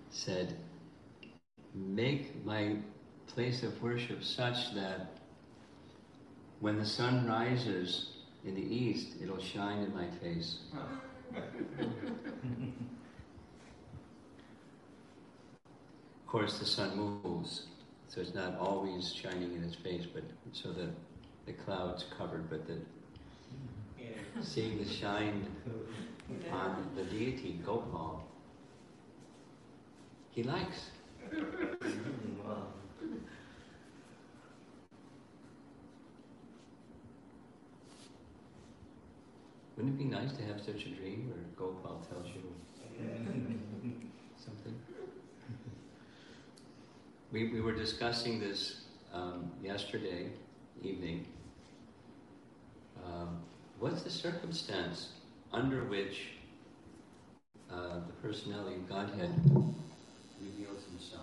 said, make my place of worship such that when the sun rises in the east, it'll shine in my face. Of course, the sun moves, so it's not always shining in his face, but so the cloud's covered, but seeing the shine on the deity, Gopal, he likes. Wouldn't it be nice to have such a dream where Gopal tells you something? We were discussing this yesterday evening. What's the circumstance under which the personality of Godhead reveals himself?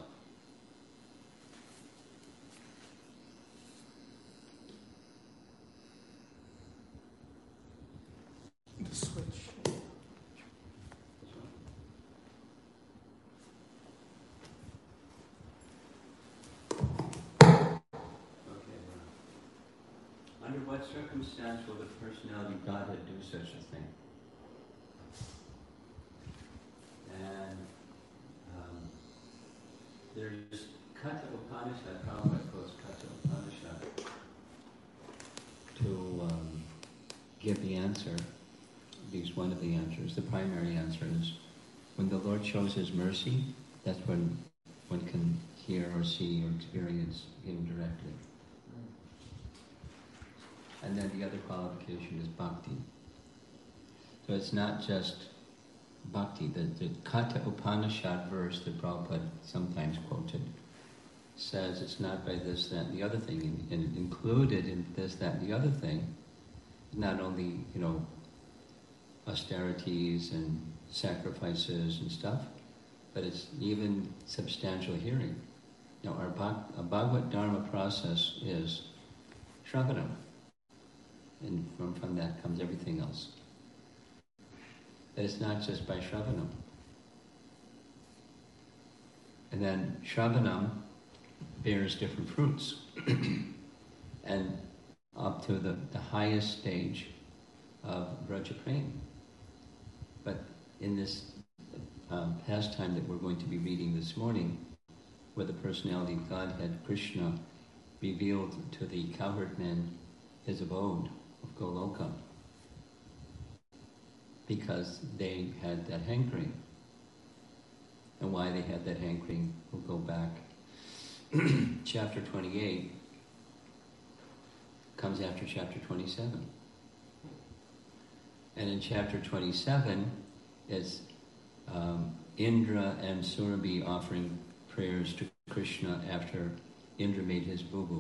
The switch. Under what circumstance will the personality of Godhead do such a thing? And there's Katha Upanishad, Prabhupada quotes Katha Upanishad to give the answer, at least one of the answers. The primary answer is when the Lord shows his mercy, that's when one can hear or see or experience him directly. And then the other qualification is bhakti. So it's not just bhakti. The Katha Upanishad verse that Prabhupada sometimes quoted says it's not by this, that, and the other thing. And included in this, that, and the other thing is not only, austerities and sacrifices and stuff, but it's even substantial hearing. Our Bhagavad Dharma process is Shravanam. And from that comes everything else. That it's not just by Shravanam. And then Shravanam bears different fruits. And up to the highest stage of Vraja Prem. But in this pastime that we're going to be reading this morning, where the personality of Godhead, Krishna, revealed to the cowherd men his abode of Goloka, because they had that hankering. And why they had that hankering, we'll go back. Chapter 28 comes after chapter 27. And in chapter 27 is Indra and Surabhi offering prayers to Krishna after Indra made his boo-boo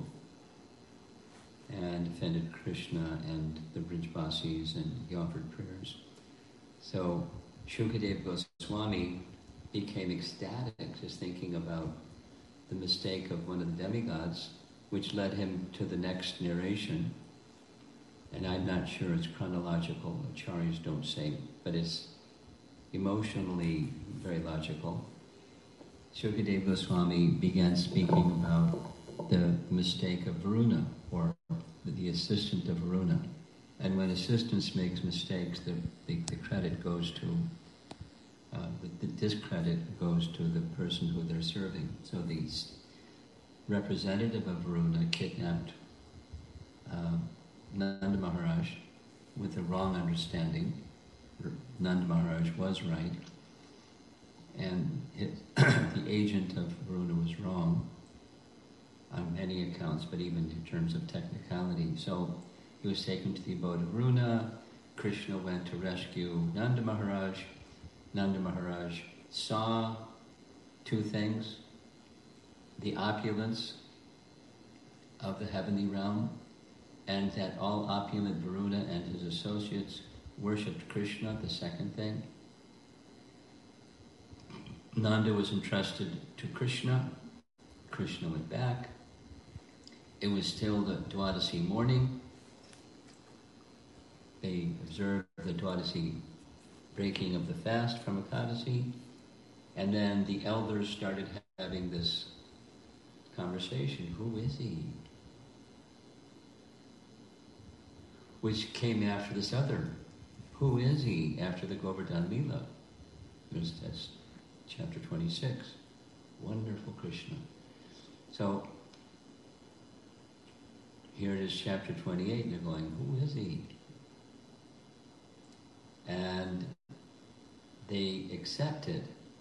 and offended Krishna and the Brijvasis, and he offered prayers. So Shukadeva Goswami became ecstatic just thinking about the mistake of one of the demigods, which led him to the next narration. And I'm not sure it's chronological, acharyas don't say, but it's emotionally very logical. Shukadeva Goswami began speaking about the mistake of Varuna, or the assistant of Varuna. And when assistants makes mistakes, the credit goes to, the discredit goes to the person who they're serving. So the representative of Varuna kidnapped Nanda Maharaj with a wrong understanding. Nanda Maharaj was right, and the agent of Varuna was wrong on many accounts, but even in terms of technicality. So he was taken to the abode of Varuna. Krishna went to rescue Nanda Maharaj. Nanda Maharaj saw two things: the opulence of the heavenly realm, and that all opulent Varuna and his associates worshipped Krishna, the second thing. Nanda was entrusted to Krishna. Krishna went back. It was still the Dwadasi morning. They observed the Dwadasi breaking of the fast from Ekadasi, And then the elders started having this conversation. Who is he? Which came after this other. Who is he after the Govardhan Lila? That's chapter 26. Wonderful Krishna. So here it is, chapter 28, and they're going, who is he? And they accepted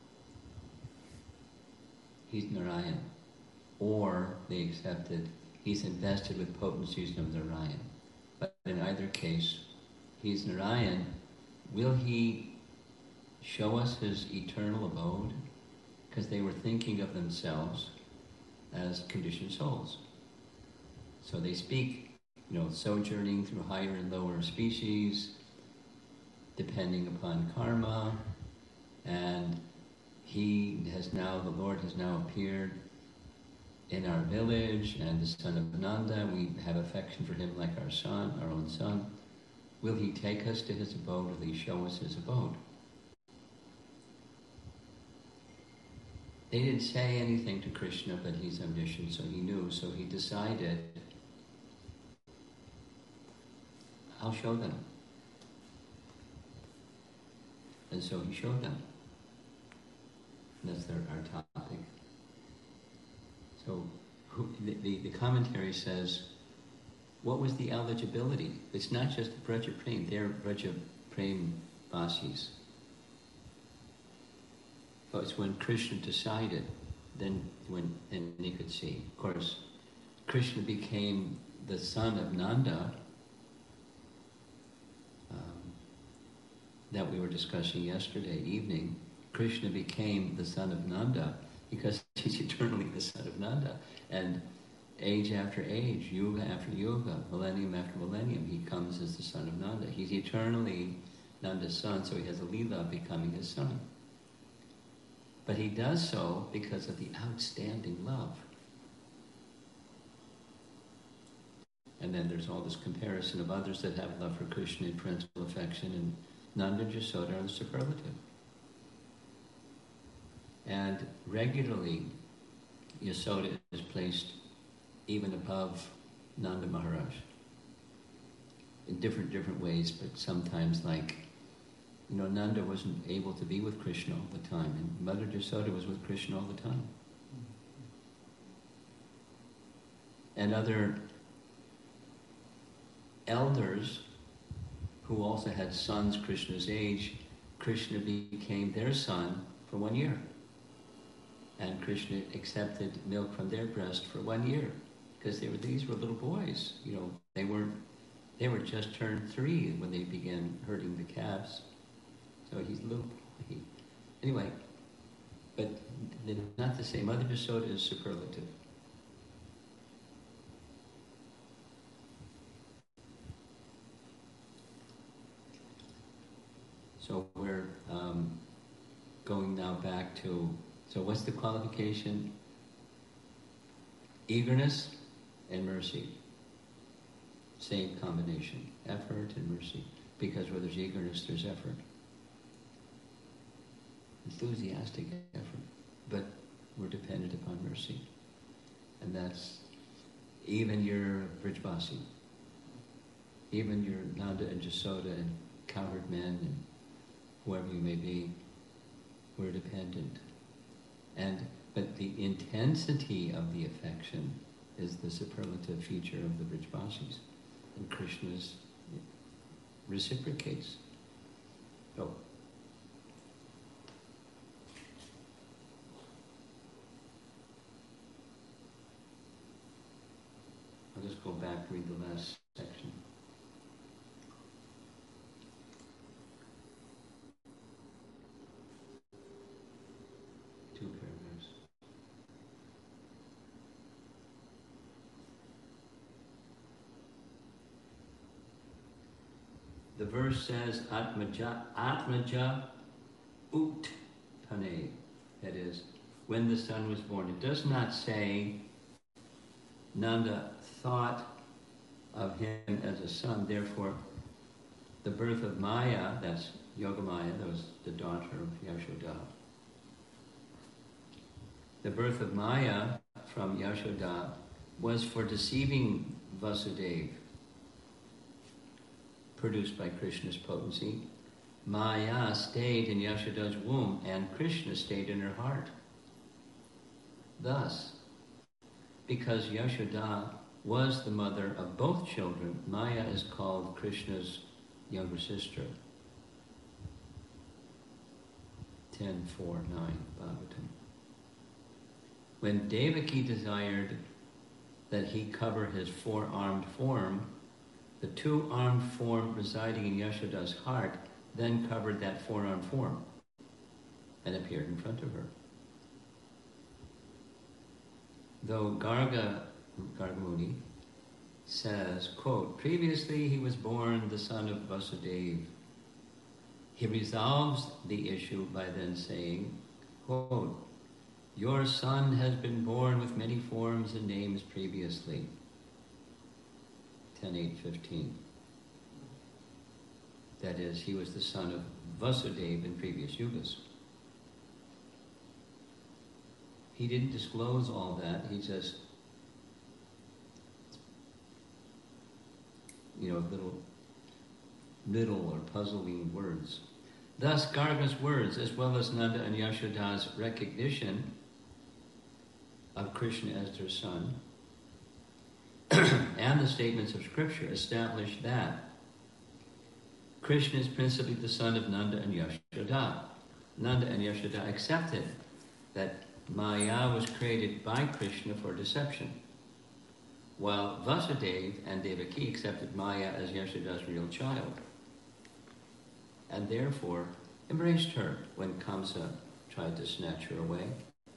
he's Narayan. Or they accepted he's invested with potencies of Narayan. But in either case, he's Narayan. Will he show us his eternal abode? Because they were thinking of themselves as conditioned souls. So they speak, sojourning through higher and lower species, depending upon karma, and the Lord has now appeared in our village, and the son of Nanda, we have affection for him like our son, our own son. Will he take us to his abode? Will he show us his abode? They didn't say anything to Krishna, but he's omniscient, so he knew. So he decided, I'll show them. And so he showed them. And that's our topic. So the commentary says, what was the eligibility? It's not just Braja Prem, they're Braja Prem Vasis. But it's when Krishna decided, then they could see. Of course, Krishna became the son of Nanda, that we were discussing yesterday evening. Krishna became the son of Nanda because he's eternally the son of Nanda. And age after age, yuga after yuga, millennium after millennium, he comes as the son of Nanda. He's eternally Nanda's son, so he has a lila becoming his son. But he does so because of the outstanding love. And then there's all this comparison of others that have love for Krishna in principal affection, and Nanda and Jasoda are the superlative. And regularly, Yasoda is placed even above Nanda Maharaj in different ways, but sometimes Nanda wasn't able to be with Krishna all the time, and Mother Jasoda was with Krishna all the time. And other elders who also had sons Krishna's age, Krishna became their son for 1 year. And Krishna accepted milk from their breast for 1 year, because these were little boys. They were just turned 3 when they began herding the calves. So he's a little boy. Anyway, but they're not the same. Mother Jasoda is superlative. So we're going now back to, so what's the qualification? Eagerness and mercy. Same combination, effort and mercy. Because where there's eagerness, there's effort. Enthusiastic effort. But we're dependent upon mercy. And that's even your Brijbasi, even your Nanda and Jasoda and cowherd men and whoever you may be, we're dependent. But the intensity of the affection is the superlative feature of the Brijbasis. And Krishna's reciprocates. Oh. I'll just go back and read the last section. Two paragraphs. The verse says, Atmaja Uttane, that is, when the son was born. It does not say Nanda thought of him as a son, therefore the birth of Maya, that's Yogamaya, that was the daughter of Yashoda, The birth of Maya from Yashoda was for deceiving Vasudeva, produced by Krishna's potency. Maya stayed in Yashoda's womb and Krishna stayed in her heart. Thus, because Yashoda was the mother of both children, Maya is called Krishna's younger sister. 10.4.9 Bhagavatam. When Devaki desired that he cover his four-armed form, the two-armed form residing in Yashoda's heart then covered that four-armed form and appeared in front of her. Though Garga Muni says, quote, previously he was born the son of Vasudeva. He resolves the issue by then saying, quote, your son has been born with many forms and names previously. 10.8.15. That is, he was the son of Vasudeva in previous yugas. He didn't disclose all that. He just, little or puzzling words. Thus, Garga's words, as well as Nanda and Yashoda's recognition of Krishna as their son, and the statements of Scripture establish that Krishna is principally the son of Nanda and Yashoda. Nanda and Yashoda accepted that Maya was created by Krishna for deception, while Vasudeva and Devaki accepted Maya as Yashoda's real child, and therefore embraced her when Kamsa tried to snatch her away.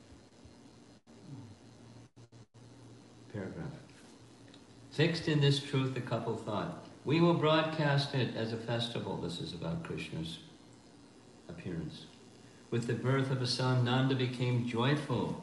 Paragraph. Fixed in this truth, the couple thought, we will broadcast it as a festival. This is about Krishna's appearance. With the birth of a son, Nanda became joyful.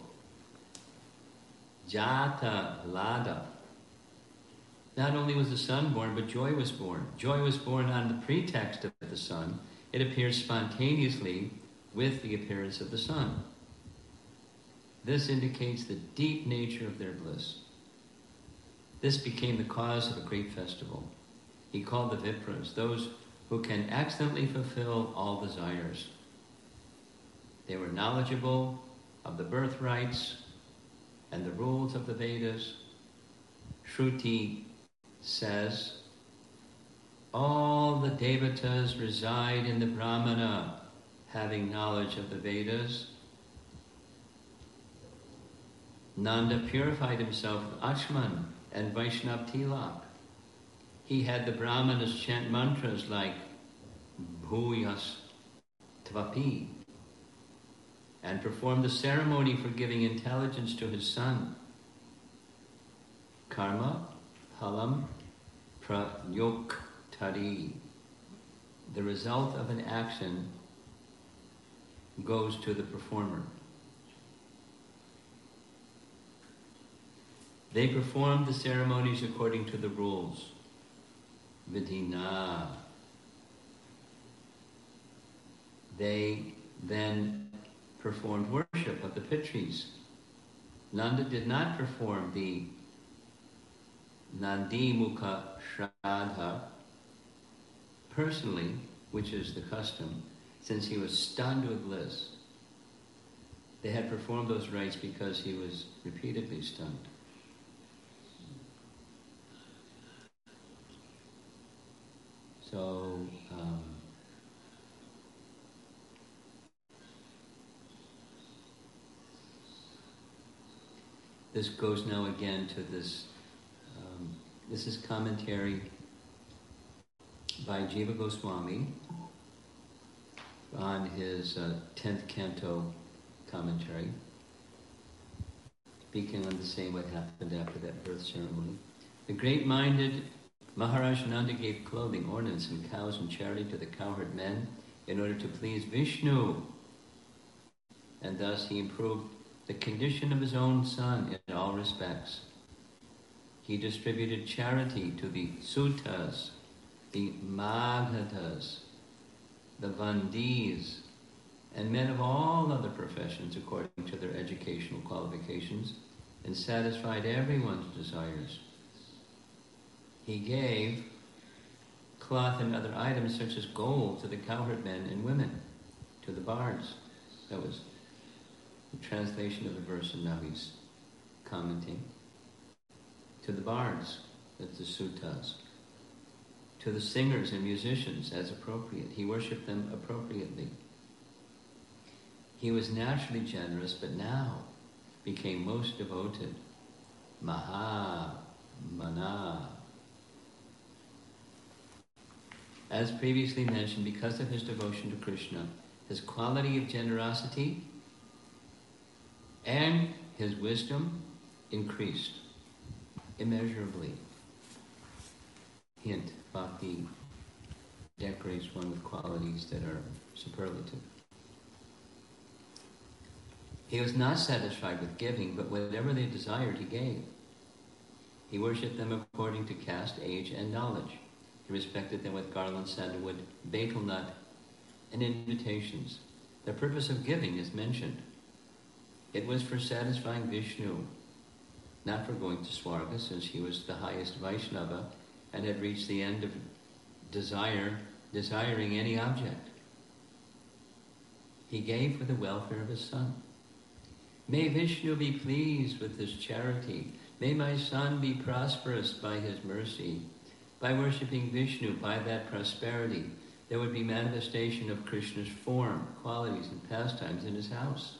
Jata Lada. Not only was the son born, but joy was born. Joy was born on the pretext of the son. It appears spontaneously with the appearance of the son. This indicates the deep nature of their bliss. This became the cause of a great festival. He called the Vipras, those who can excellently fulfill all desires. They were knowledgeable of the birthrights and the rules of the Vedas. Shruti says, all the devatas reside in the Brahmana, having knowledge of the Vedas. Nanda purified himself with Achman and Vaishnav Tilak. He had the Brahmanas chant mantras like Bhuyas Tvapi and performed the ceremony for giving intelligence to his son. Karma Phalam Prayoktari. The result of an action goes to the performer. They performed the ceremonies according to the rules. Vidhina. They then performed worship of the Pitris. Nanda did not perform the Nandi Mukha Shraddha personally, which is the custom, since he was stunned with bliss. They had performed those rites because he was repeatedly stunned. So, this goes now again to this. This is commentary by Jiva Goswami on his 10th canto commentary, speaking on the same what happened after that birth ceremony. The great-minded Maharaj Nanda gave clothing, ornaments, and cows and charity to the cowherd men in order to please Vishnu, and thus he improved the condition of his own son in all respects. He distributed charity to the Sutas, the Magadhas, the Vandis, and men of all other professions according to their educational qualifications and satisfied everyone's desires. He gave cloth and other items such as gold to the cowherd men and women, to the bards. That was the translation of the verse in Navi's commenting. To the bards, that's the suttas. To the singers and musicians as appropriate. He worshipped them appropriately. He was naturally generous, but now became most devoted. Maha Mana. As previously mentioned, because of his devotion to Krishna, his quality of generosity and his wisdom increased immeasurably. Hint, bhakti decorates one with qualities that are superlative. He was not satisfied with giving, but whatever they desired, he gave. He worshipped them according to caste, age, and knowledge. He respected them with garland, sandalwood, betel nut, and invitations. The purpose of giving is mentioned. It was for satisfying Vishnu, not for going to Swarga, since he was the highest Vaishnava and had reached the end of desiring any object. He gave for the welfare of his son. May Vishnu be pleased with his charity. May my son be prosperous by his mercy. By worshipping Vishnu, by that prosperity, there would be manifestation of Krishna's form, qualities, and pastimes in his house.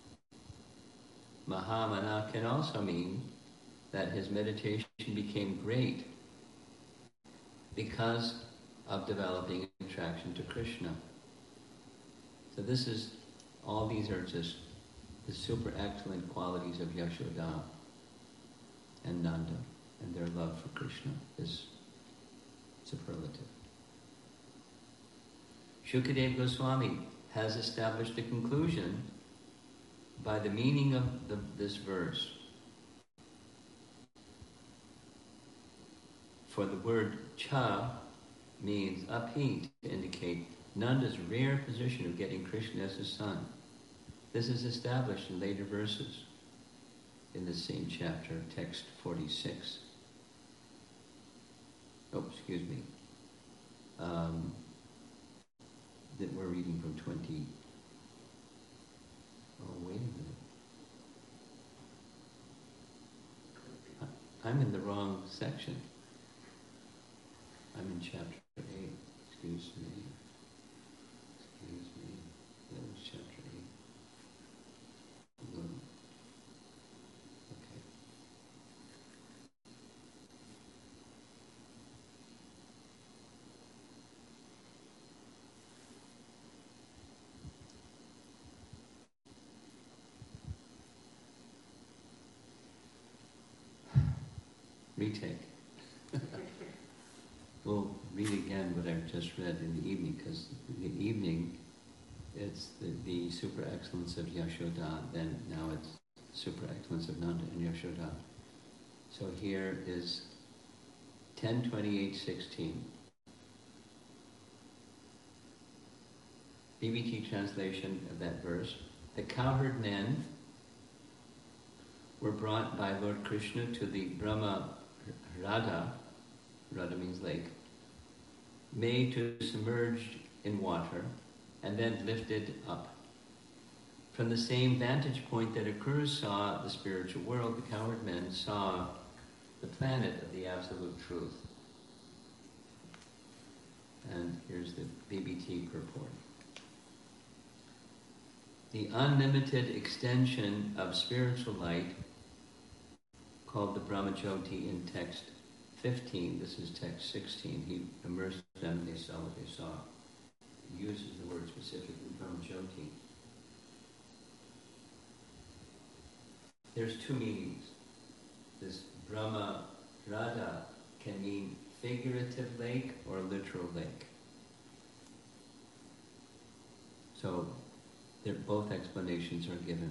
Mahamana can also mean that his meditation became great because of developing attraction to Krishna. So all these are just the super excellent qualities of Yashoda and Nanda, and their love for Krishna is superlative. Shukadeva Goswami has established a conclusion by the meaning of this verse. For the word cha means api, to indicate Nanda's rare position of getting Krishna as his son. This is established in later verses in the same chapter, text 46. That we're reading from 20. Oh, wait a minute. I'm in the wrong section. I'm in chapter 8. Excuse me. That was chapter 8. Okay. Retake. We'll read again what I've just read in the evening, because in the evening it's the super excellence of Yashoda, then now it's the super excellence of Nanda and Yashoda. So here is 10:28:16. BBT translation of that verse. The cowherd men were brought by Lord Krishna to the Brahma Radha means lake, made to submerged in water, and then lifted up. From the same vantage point that Akrura saw the spiritual world, the cowherd men saw the planet of the Absolute Truth. And here's the BBT purport. The unlimited extension of spiritual light, called the Brahmajyoti in text 15, this is text 16, he immersed them and they saw what they saw. He uses the word specifically, Brahmajyoti. There's two meanings. This Brahma Radha can mean figurative lake or literal lake. So both explanations are given.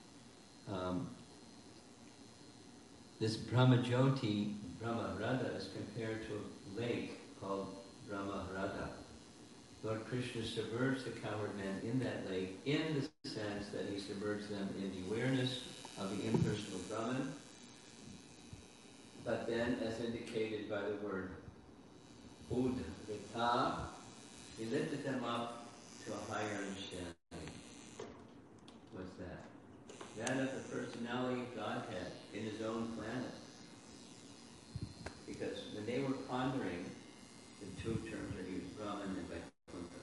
This Brahmajyoti, Brahma Radha, is compared to a lake called Brahma Radha. Lord Krishna submerged the cowherd men in that lake in the sense that he submerged them in the awareness of the impersonal Brahman, but then, as indicated by the word Udvita, he lifted them up to a higher understanding. What's that? That of the personality of Godhead in his own planet. Because when they were pondering, the two terms are used, Brahman and Vaikuntha.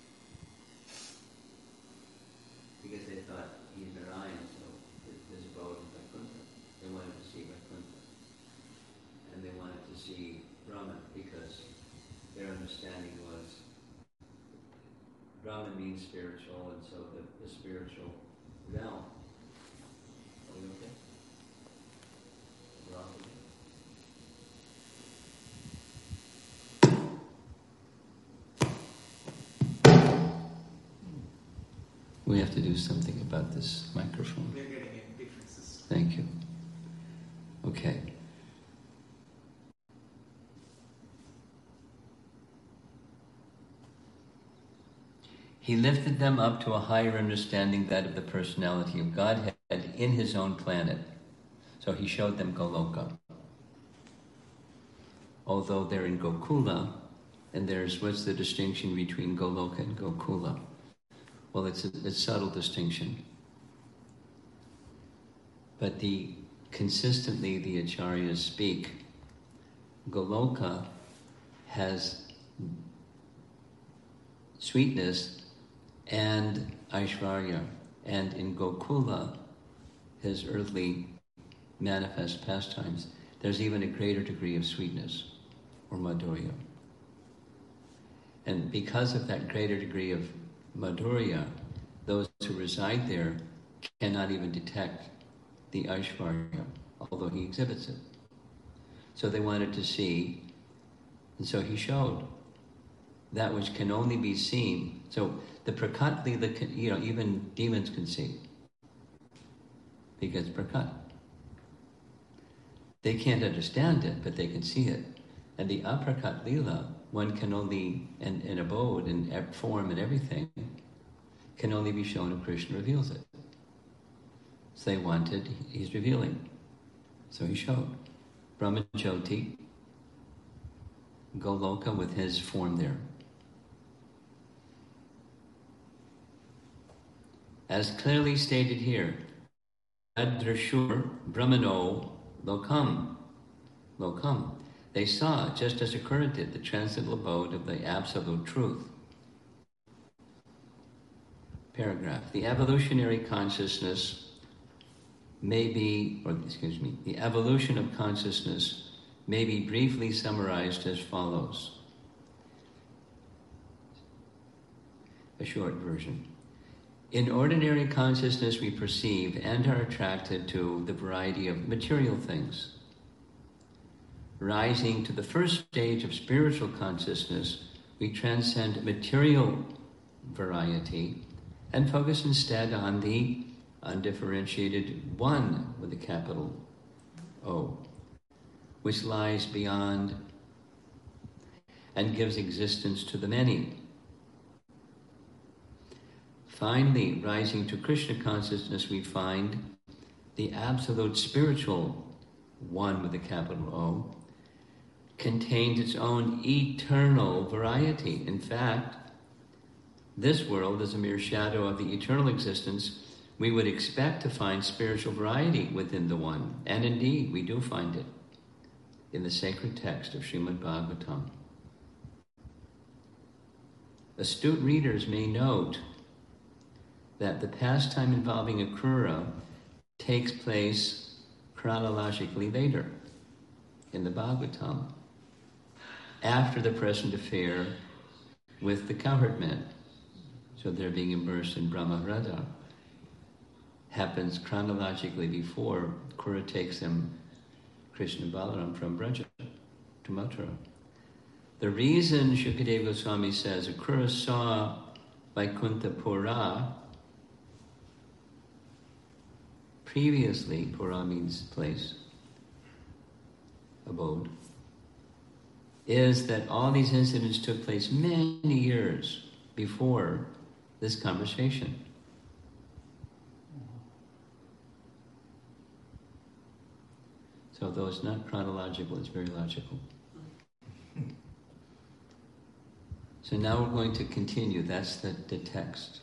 Because they thought he's Narayan, so his abode in Vaikuntha. They wanted to see Vaikuntha. And they wanted to see Brahman because their understanding was Brahman means spiritual, and so the spiritual realm. Are we okay? We're all okay? We have to do something about this microphone. We're getting differences. Thank you. Okay. He lifted them up to a higher understanding, that of the personality of Godhead in his own planet. So he showed them Goloka. Although they're in Gokula, and what's the distinction between Goloka and Gokula? Well, it's a subtle distinction. But consistently the acharyas speak, Goloka has sweetness and Aishvarya, and in Gokula, his earthly manifest pastimes, there's even a greater degree of sweetness, or madhurya. And because of that greater degree of madhurya, those who reside there cannot even detect the Aishvarya, although he exhibits it. So they wanted to see, and so he showed that which can only be seen. So the prakat lila, even demons can see, because prakat. They can't understand it, but they can see it. And the aprakat lila, one can only, and abode and form and everything, can only be shown if Krishna reveals it. So they wanted, he's revealing. So he showed. Brahmajyoti, Goloka with his form there. As clearly stated here, Adrashur Brahmano Lokam. They saw, just as Akura did, the transcendental abode of the absolute truth. Paragraph. The evolutionary consciousness the evolution of consciousness may be briefly summarized as follows. A short version. In ordinary consciousness, we perceive and are attracted to the variety of material things. Rising to the first stage of spiritual consciousness, we transcend material variety and focus instead on the undifferentiated one with a capital O, which lies beyond and gives existence to the many. Finally, rising to Krishna consciousness, we find the absolute spiritual one with a capital O contains its own eternal variety. In fact, this world is a mere shadow of the eternal existence. We would expect to find spiritual variety within the one, and indeed we do find it in the sacred text of Srimad Bhagavatam. Astute readers may note that the pastime involving Akrura takes place chronologically later in the Bhagavatam, after the present affair with the cowherd men. So they're being immersed in Brahmarada. Happens chronologically before Akrura takes them, Krishna Balaram, from Braja to Mathura. The reason Shukadeva Goswami says Akrura saw Vaikuntha Pura, previously, Pura means place, abode, is that all these incidents took place many years before this conversation. So though it's not chronological, it's very logical. So now we're going to continue. That's the text.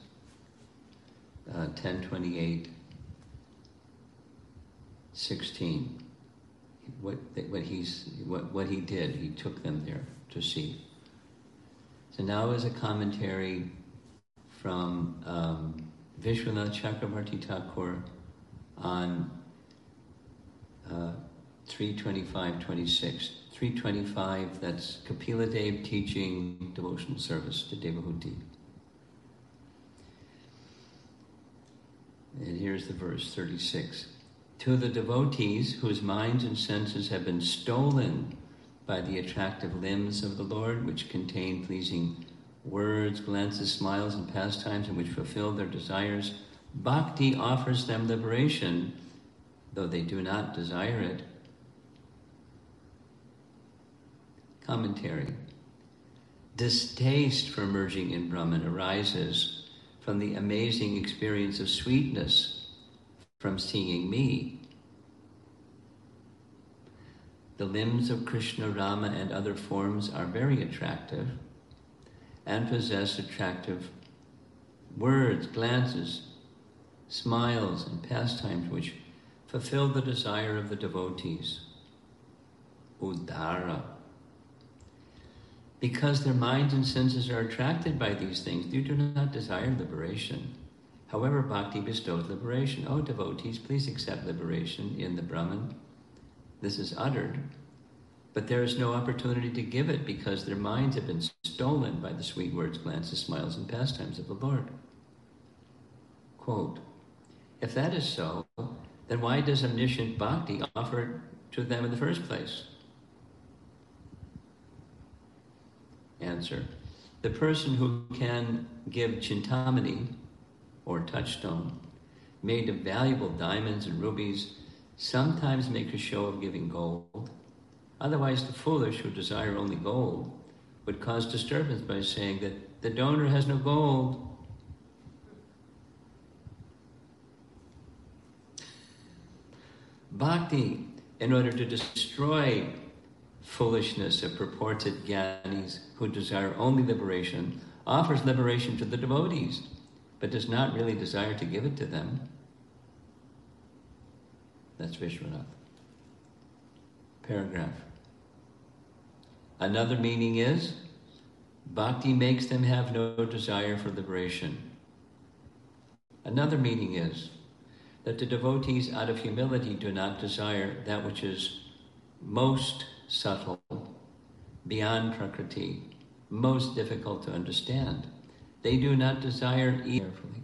10:28:16. What he did, he took them there to see. So now is a commentary from Vishwanath Chakravarti Thakur on 3:25:26. 3:25, that's Kapila Dev teaching devotional service to Devahuti. And here's the verse, 36. To the devotees whose minds and senses have been stolen by the attractive limbs of the Lord, which contain pleasing words, glances, smiles, and pastimes, and which fulfill their desires, Bhakti offers them liberation, though they do not desire it. Commentary. Distaste for merging in Brahman arises from the amazing experience of sweetness from seeing me. The limbs of Krishna, Rama, and other forms are very attractive and possess attractive words, glances, smiles, and pastimes which fulfill the desire of the devotees. Udara. Because their minds and senses are attracted by these things, they do not desire liberation. However, Bhakti bestows liberation. Oh, devotees, please accept liberation in the Brahman. This is uttered, but there is no opportunity to give it because their minds have been stolen by the sweet words, glances, smiles, and pastimes of the Lord. Quote, if that is so, then why does omniscient Bhakti offer it to them in the first place? Answer. The person who can give chintamani, or touchstone, made of valuable diamonds and rubies, sometimes make a show of giving gold. Otherwise, the foolish who desire only gold would cause disturbance by saying that the donor has no gold. Bhakti, in order to destroy foolishness of purported jnanis who desire only liberation, offers liberation to the devotees, but does not really desire to give it to them. That's Vishwanath. Paragraph. Another meaning is, Bhakti makes them have no desire for liberation. Another meaning is that the devotees out of humility do not desire that which is most subtle, beyond Prakriti, most difficult to understand. They do not desire carefully.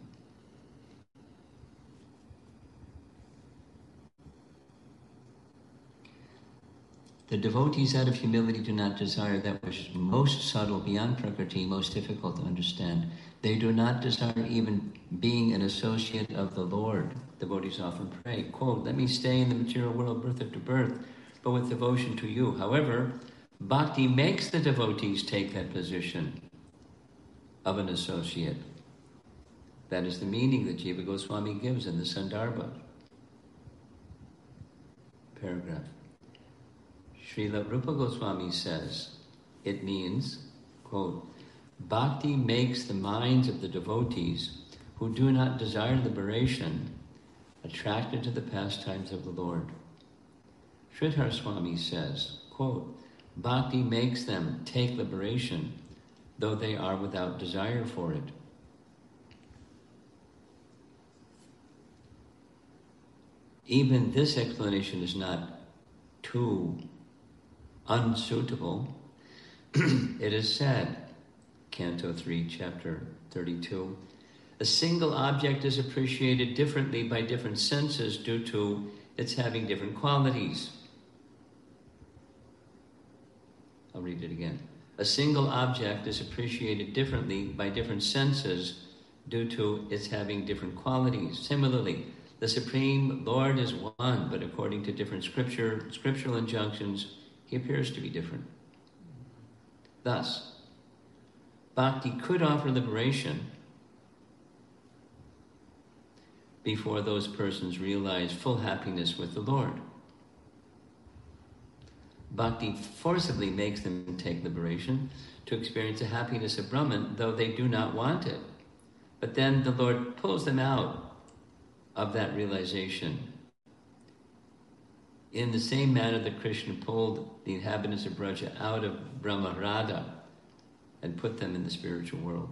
The devotees out of humility do not desire that which is most subtle, beyond Prakriti, most difficult to understand. They do not desire even being an associate of the Lord. Devotees often pray, quote, let me stay in the material world birth after birth, but with devotion to you. However, Bhakti makes the devotees take that position of an associate. That is the meaning that Jiva Goswami gives in the Sandarbha. Paragraph. Srila Rupa Goswami says, it means, quote, Bhakti makes the minds of the devotees who do not desire liberation attracted to the pastimes of the Lord. Sridhar Swami says, quote, Bhakti makes them take liberation, though they are without desire for it. Even this explanation is not too unsuitable. It is said, Canto 3, Chapter 32, a single object is appreciated differently by different senses due to its having different qualities. I'll read it again. A single object is appreciated differently by different senses due to its having different qualities. Similarly, the Supreme Lord is one, but according to different scriptural injunctions, he appears to be different. Thus, Bhakti could offer liberation before those persons realize full happiness with the Lord. Bhakti forcibly makes them take liberation to experience the happiness of Brahman, though they do not want it. But then the Lord pulls them out of that realization in the same manner that Krishna pulled the inhabitants of Braja out of Brahmarada and put them in the spiritual world.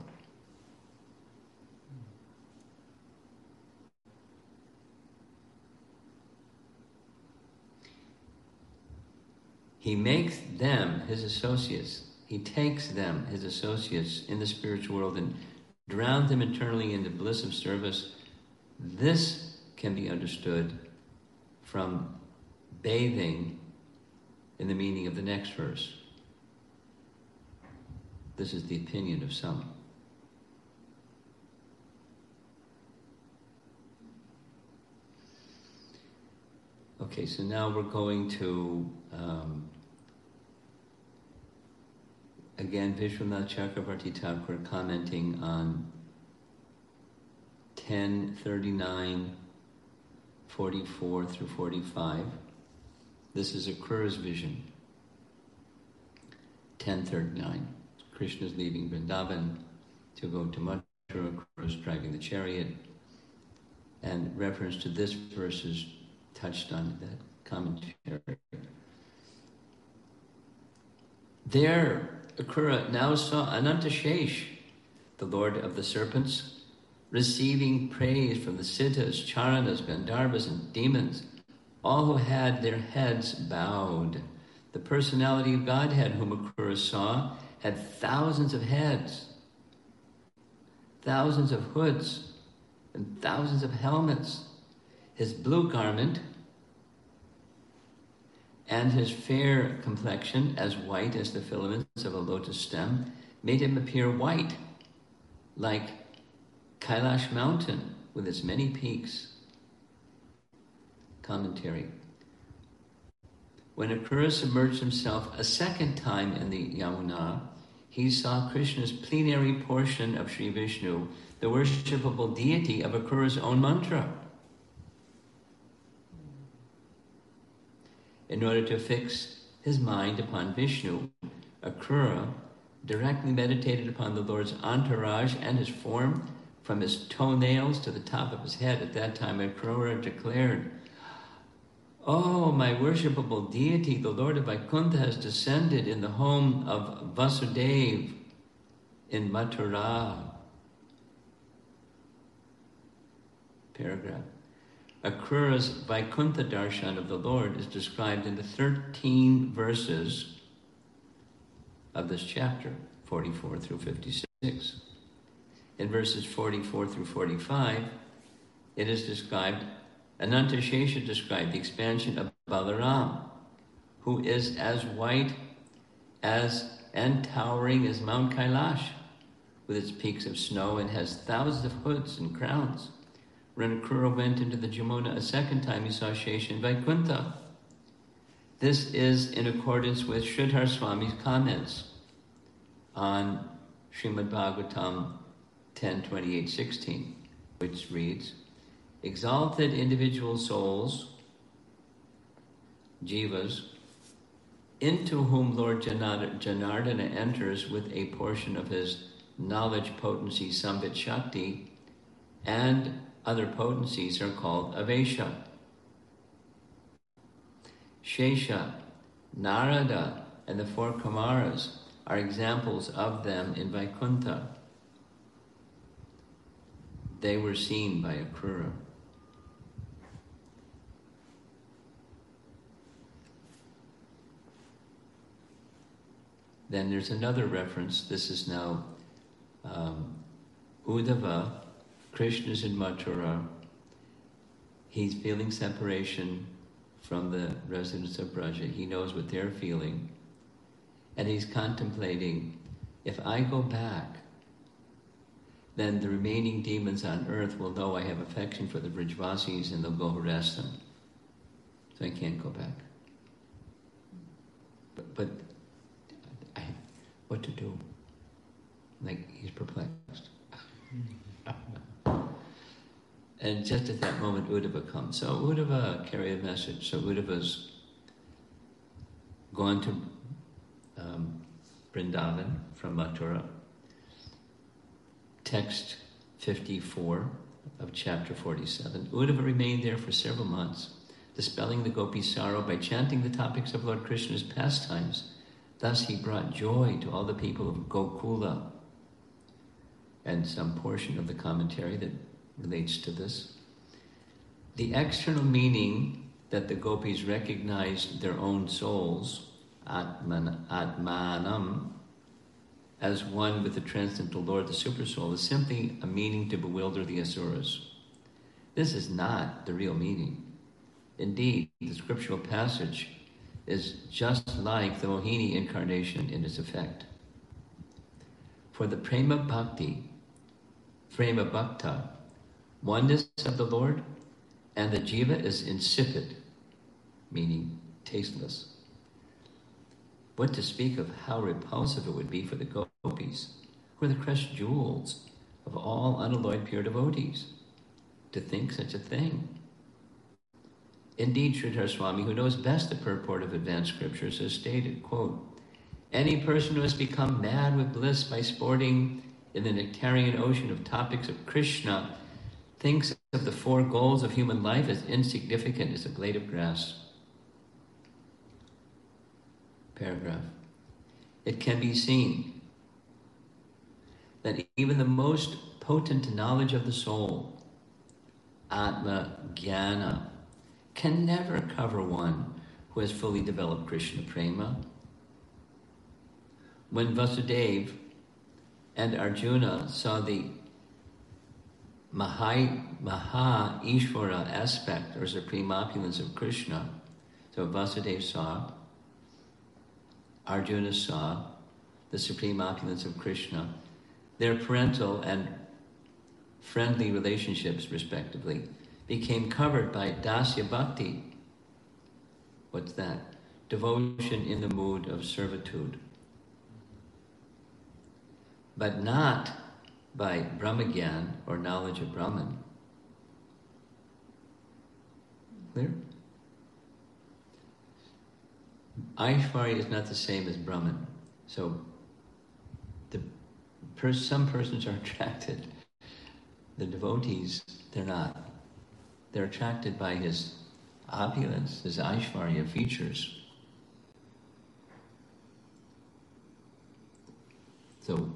He makes them his associates. He takes them, his associates, in the spiritual world and drowns them eternally in the bliss of service. This can be understood from bathing in the meaning of the next verse. This is the opinion of some. Okay, so now we're going to, again, Vishwanath Chakravarti Thakur commenting on 10:39:44 through 45. This is Akrura's vision. 10:39. Krishna's leaving Vrindavan to go to Mathura. Akrura's driving the chariot. And reference to this verse is touched on that commentary. There, Akrura now saw Anantashesh, the lord of the serpents, receiving praise from the Siddhas, Charanas, Gandharvas, and demons, all who had their heads bowed. The personality of Godhead, whom Akrura saw, had thousands of heads, thousands of hoods, and thousands of helmets. His blue garment and his fair complexion, as white as the filaments of a lotus stem, made him appear white, like Kailash mountain with its many peaks. Commentary. When Akrura submerged himself a second time in the Yamuna, he saw Krishna's plenary portion of Sri Vishnu, the worshipable deity of Akrura's own mantra. In order to fix his mind upon Vishnu, Akrura directly meditated upon the Lord's entourage and his form from his toenails to the top of his head. At that time, Akrura declared, "Oh, my worshipable deity, the Lord of Vaikuntha has descended in the home of Vasudeva in Mathura." Paragraph. Akrura's Vaikuntha darshan of the Lord is described in the 13 verses of this chapter, 44 through 56. In verses 44 through 45, it is described, Anantashesha described the expansion of Balaram, who is as white as and towering as Mount Kailash, with its peaks of snow, and has thousands of hoods and crowns. When Akrura went into the Jamuna a second time, he saw Shesha and Vaikuntha. This is in accordance with Sridhar Swami's comments on Srimad Bhagavatam 10:28-16, which reads, "Exalted individual souls, jivas, into whom Lord Janardana enters with a portion of his knowledge potency, Sambit Shakti, and other potencies are called Avesha. Shesha, Narada, and the four Kumaras are examples of them in Vaikuntha. They were seen by Akrura." Then there's another reference. This is now Uddhava. Krishna's in Mathura. He's feeling separation from the residents of Braja. He knows what they're feeling. And he's contemplating, if I go back, then the remaining demons on earth will know I have affection for the Brijvasis and they'll go harass them. So I can't go back. But what to do? like he's perplexed. And just at that moment, Uddhava comes. So Uddhava carried a message. So Uddhava's gone to Vrindavan from Mathura. Text 54 of chapter 47. Uddhava remained there for several months, dispelling the gopis' sorrow by chanting the topics of Lord Krishna's pastimes. Thus he brought joy to all the people of Gokula. And some portion of the commentary that relates to this. The external meaning that the gopis recognized their own souls, Atmanam, as one with the transcendental Lord, the Supersoul, is simply a meaning to bewilder the Asuras. This is not the real meaning. Indeed, the scriptural passage is just like the Mohini incarnation in its effect. For the Prema Bhakta, oneness of the Lord, and the jiva is insipid, meaning tasteless. What to speak of how repulsive it would be for the gopis, who are the crushed jewels of all unalloyed pure devotees, to think such a thing. Indeed, Sridhar Swami, who knows best the purport of advanced scriptures, has stated, quote, any person who has become mad with bliss by sporting in the nectarian ocean of topics of Krishna thinks of the four goals of human life as insignificant as a blade of grass. Paragraph. It can be seen that even the most potent knowledge of the soul, Atma Jnana, can never cover one who has fully developed Krishna Prema. When Vasudeva and Arjuna saw the Maha Ishvara aspect or supreme opulence of Krishna, so Vasudeva saw, Arjuna saw the supreme opulence of Krishna, their parental and friendly relationships, respectively, became covered by Dasya Bhakti. What's that? Devotion in the mood of servitude. But not by Brahmagyan or knowledge of Brahman. Clear? Aishvarya is not the same as Brahman. So some persons are attracted. The devotees, they're not. They're attracted by his opulence, his Aishvarya features. So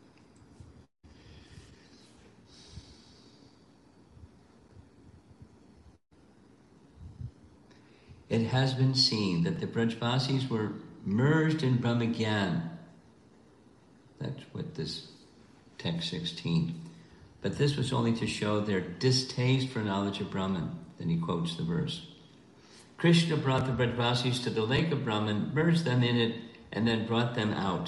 it has been seen that the Brajvasis were merged in Brahmagyan. That's what this text 16. But this was only to show their distaste for knowledge of Brahman. Then he quotes the verse. Krishna brought the Brajvasis to the lake of Brahman, merged them in it, and then brought them out.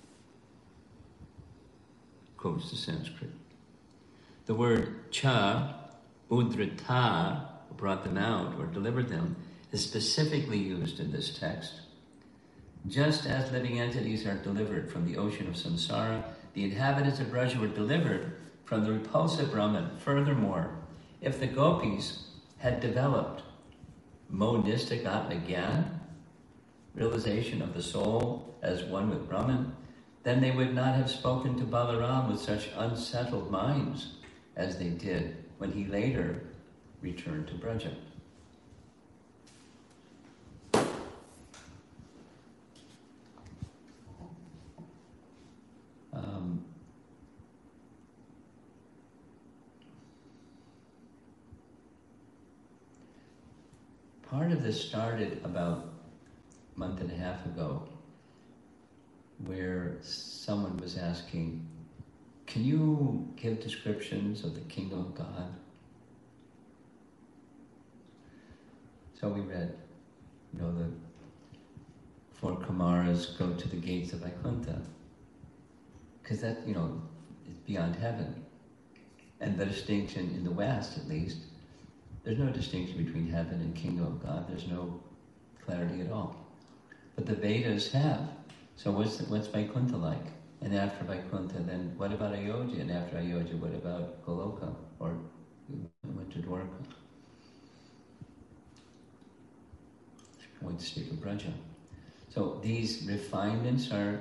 Quotes the Sanskrit. The word cha, udrita, brought them out or delivered them, is specifically used in this text. Just as living entities are delivered from the ocean of samsara, the inhabitants of Braja were delivered from the repulsive Brahman. Furthermore, if the gopis had developed monistic Atmagyan, realization of the soul as one with Brahman, then they would not have spoken to Balaram with such unsettled minds as they did when he later returned to Braja. Part of this started about a month and a half ago, where someone was asking, can you give descriptions of the kingdom of God? So we read, the four Kumaras go to the gates of Vaikuntha, because that, is beyond heaven. And the distinction in the West, at least, there's no distinction between heaven and kingdom of God. There's no clarity at all. But the Vedas have. So what's Vaikuntha like? And after Vaikuntha, then what about Ayodhya? And after Ayodhya, what about Goloka? Or went to Dwarka? Point state of Braja. So these refinements are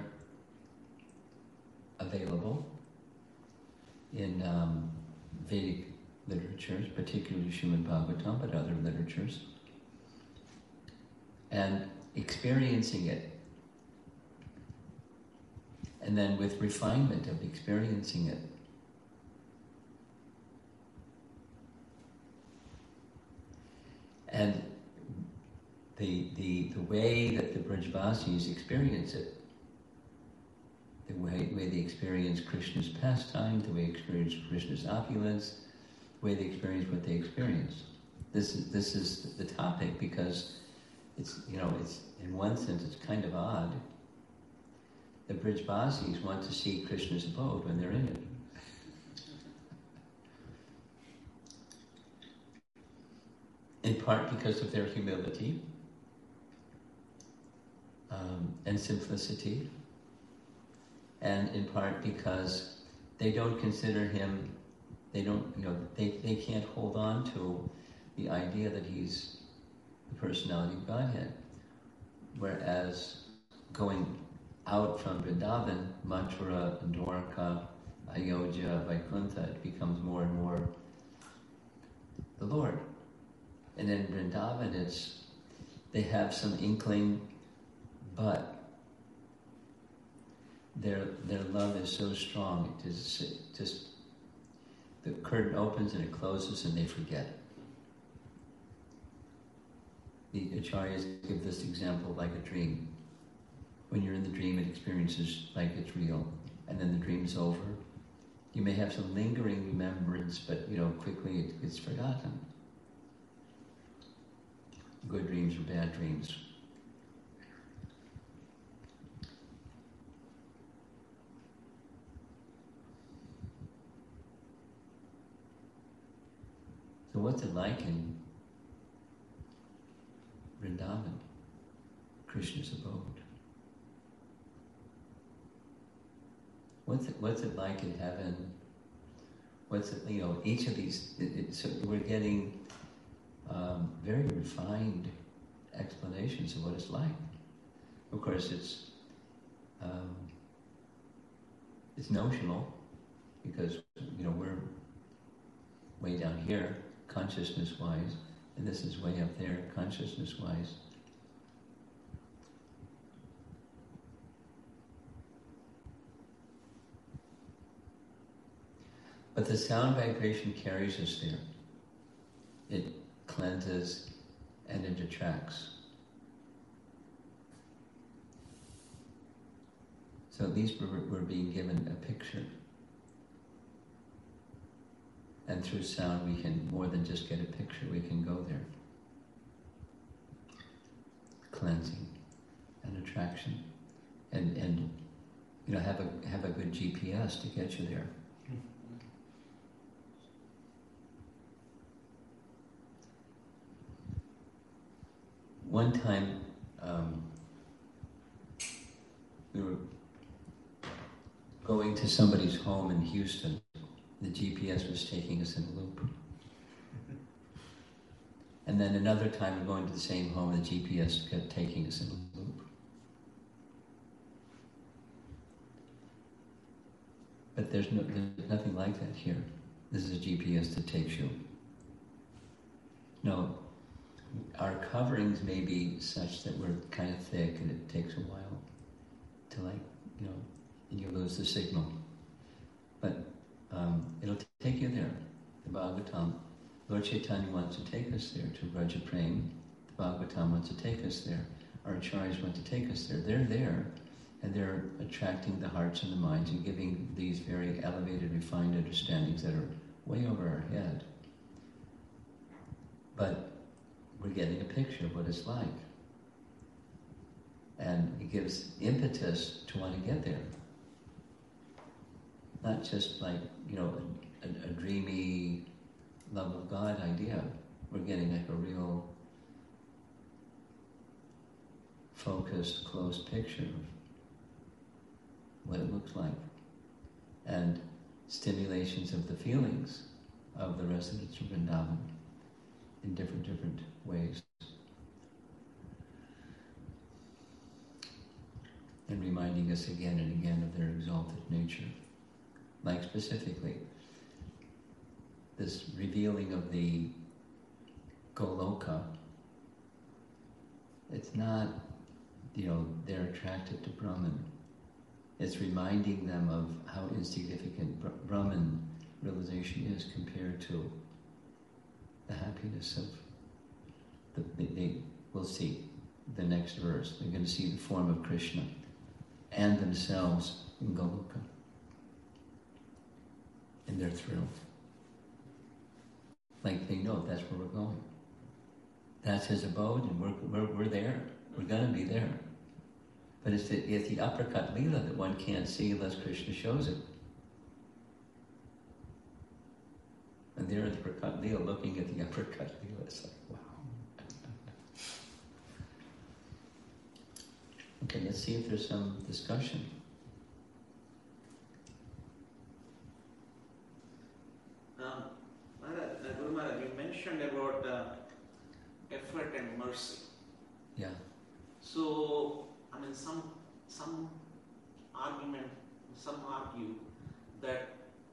available in Vedic literatures, particularly Srimad Bhagavatam, but other literatures. And experiencing it, and then with refinement of experiencing it, and the way that the Brajvasis experience it, the way they experience Krishna's pastime, the way they experience Krishna's opulence, the way they experience what they experience. This is the topic, because it's in one sense it's kind of odd. The Brajvasis want to see Krishna's abode when they're in it. In part because of their humility and simplicity, and in part because they don't consider him, they can't hold on to the idea that he's the personality of Godhead. Whereas going out from Vrindavan, Mathura, Dwarka, Ayodhya, Vaikuntha, it becomes more and more the Lord. And in Vrindavan, they have some inkling, but their love is so strong. It is just, the curtain opens and it closes and they forget it. The Acharyas give this example like a dream. When you're in the dream, it experiences like it's real, and then the dream's over. You may have some lingering remembrance, but quickly it's forgotten. Good dreams or bad dreams. So what's it like in Vrindavan, Krishna's abode? What's it like in heaven? What's it, each of these, so we're getting very refined explanations of what it's like. Of course, it's notional, because we're way down here consciousness-wise, and this is way up there consciousness-wise. But the sound vibration carries us there. It cleanses and it attracts. So at least we're being given a picture. And through sound we can, more than just get a picture, we can go there. Cleansing and attraction. And have a good GPS to get you there. One time, we were going to somebody's home in Houston. The GPS was taking us in a loop. And then another time we're going to the same home, the GPS kept taking us in a loop. But there's nothing like that here. This is a GPS that takes you. No. Our coverings may be such that we're kind of thick and it takes a while to and you lose the signal. But it'll take you there. The Bhagavatam, Lord Chaitanya wants to take us there to Braja Prem. The Bhagavatam wants to take us there. Our acharyas want to take us there. They're there, and they're attracting the hearts and the minds and giving these very elevated, refined understandings that are way over our head. But we're getting a picture of what it's like. And it gives impetus to want to get there. Not just like, a dreamy love of God idea. We're getting like a real focused, close picture what it looks like, and stimulations of the feelings of the residents of Vrindavan in different ways. And reminding us again and again of their exalted nature. Like specifically, this revealing of the Goloka, it's not, they're attracted to Brahman. It's reminding them of how insignificant Brahman realization is compared to the happiness of we'll see the next verse. They're going to see the form of Krishna and themselves in Goloka. And they're thrilled. Like they know that's where we're going. That's his abode, and we're there. We're going to be there. But it's the uppercut lila that one can't see unless Krishna shows it. And there at the uppercut lila, looking at the uppercut lila, it's like, wow. Okay, let's see if there's some discussion. Guru Maharaj, you mentioned about effort and mercy. Yeah. So, some argument, some argue that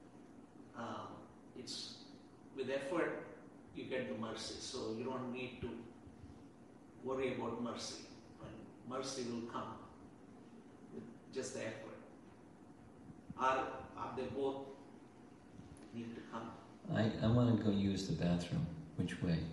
it's with effort you get the mercy, so you don't need to worry about mercy. When mercy will come with just the effort. Are they both need to come? I want to go use the bathroom. Which way?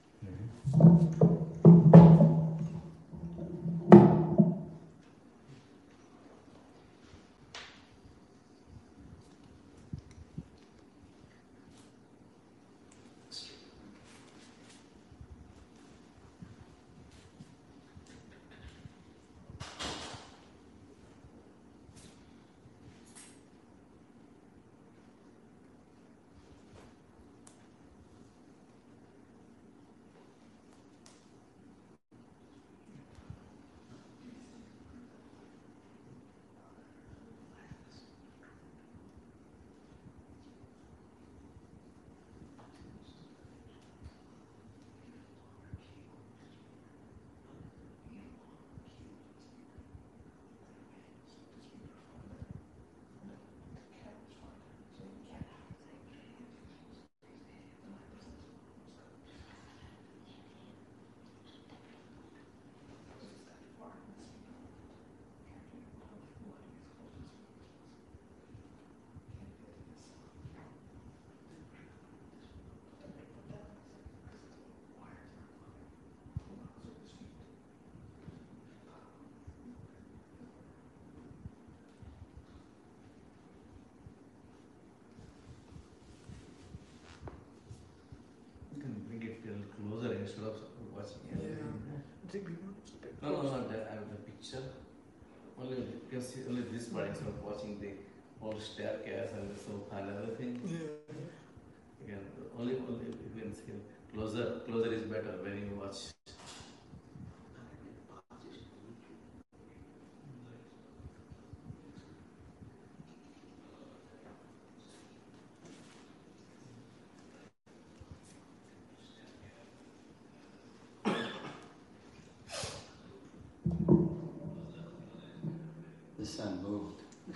Closer instead of watching. No, I have the picture. Only you can see only this part instead of watching the whole staircase and the sofa and everything. Yeah. Again, only you can see closer is better when you watch. The sun moved.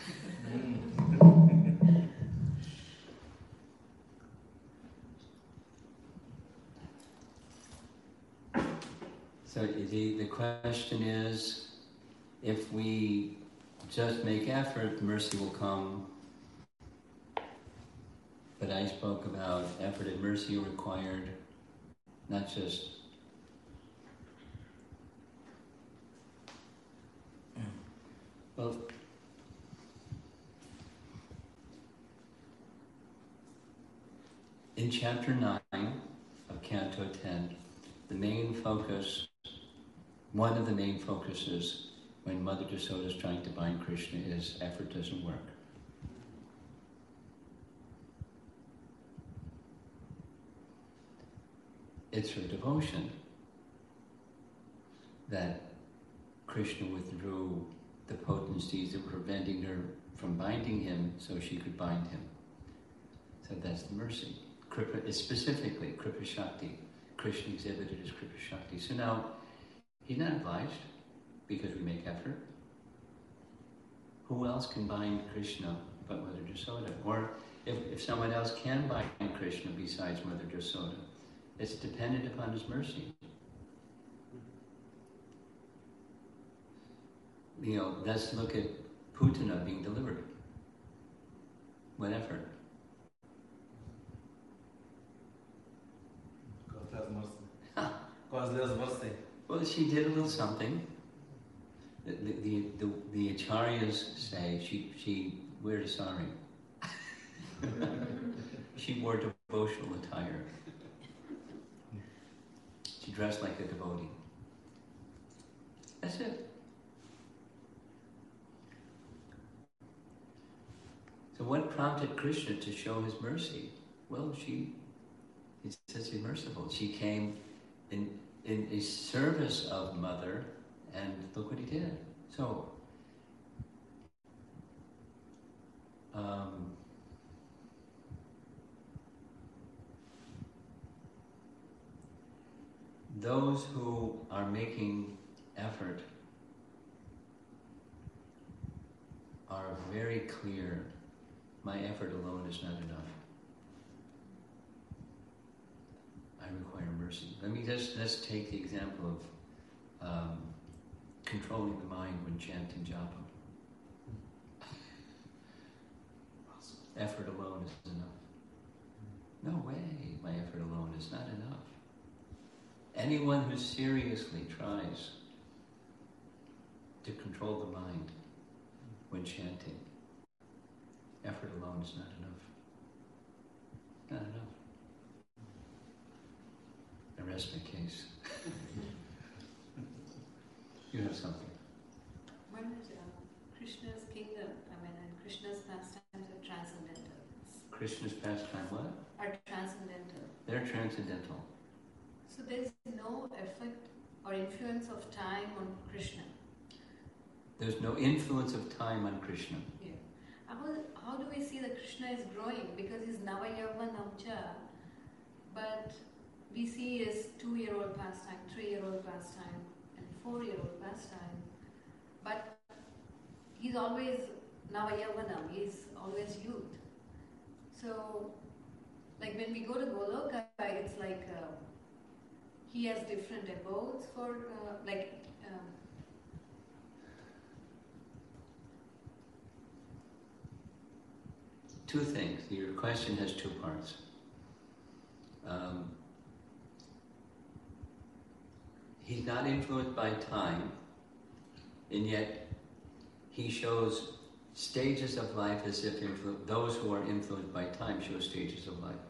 So the question is, if we just make effort, mercy will come. But I spoke about effort and mercy are required, not just well, in chapter 9 of Canto 10, the main focus, one of the main focuses when Mother Yasoda is trying to bind Krishna is effort doesn't work. It's her devotion that Krishna withdrew the potencies that were preventing her from binding him so she could bind him. So that's the mercy. Kripa is specifically Kripa Shakti. Krishna exhibited as Kripa Shakti. So now, he's not obliged because we make effort. Who else can bind Krishna but Mother Jasoda? Or if someone else can bind Krishna besides Mother Jasoda, it's dependent upon his mercy. Let's look at Putana being delivered. What effort? Causeless mercy. Well, she did a little something. The acharyas say she wear a sari. She wore devotional attire. She dressed like a devotee. That's it. So what prompted Krishna to show his mercy? Well, he says he's merciful. She came in a service of Mother, and look what he did. So, those who are making effort are very clear. My effort alone is not enough. I require mercy. Let's take the example of controlling the mind when chanting japa. Effort alone is enough. No way, my effort alone is not enough. Anyone who seriously tries to control the mind when chanting, effort alone is not enough. Not enough. I rest my case. You have something. One is Krishna's kingdom, and Krishna's pastimes are transcendental. Krishna's pastime what? Are transcendental. They're transcendental. So there's no effect or influence of time on Krishna. There's no influence of time on Krishna. Yeah. How do we see that Krishna is growing? Because he's Navayavanamcha, but we see his 2-year-old pastime, 3-year-old pastime, and 4-year-old pastime. But he's always Navayavanam, he's always youth. So, like when we go to Goloka, it's like he has different abodes for, Two things. Your question has two parts. He's not influenced by time, and yet he shows stages of life as if those who are influenced by time show stages of life.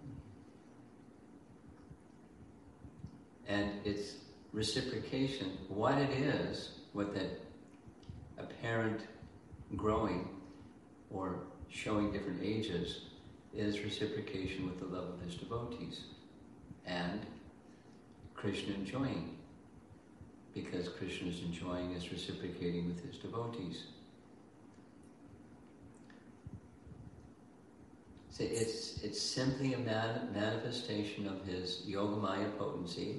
And it's reciprocation. What it is, what that apparent growing or showing different ages is reciprocation with the love of his devotees. And Krishna enjoying. Because Krishna is enjoying is reciprocating with his devotees. So it's simply a manifestation of his Yogamaya potency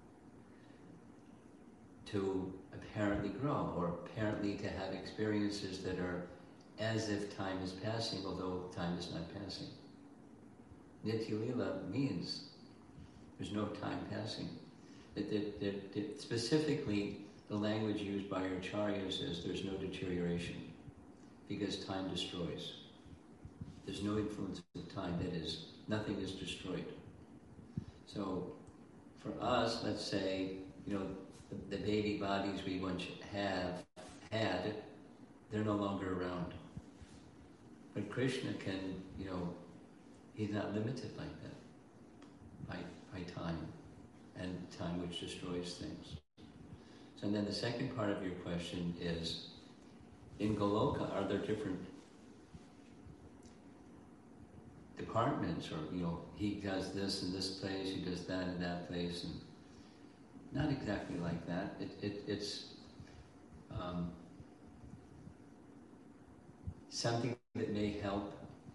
to apparently grow, or apparently to have experiences that are as if time is passing, although time is not passing. Nitya Lila means there's no time passing. Specifically, the language used by our acharyas is there's no deterioration, because time destroys. There's no influence of time, that is, nothing is destroyed. So, for us, let's say, the baby bodies we once had, they're no longer around. But Krishna can, he's not limited like that, by time, and time which destroys things. So then the second part of your question is, in Goloka, are there different departments, or, he does this in this place, he does that in that place, and not exactly like that. something that may help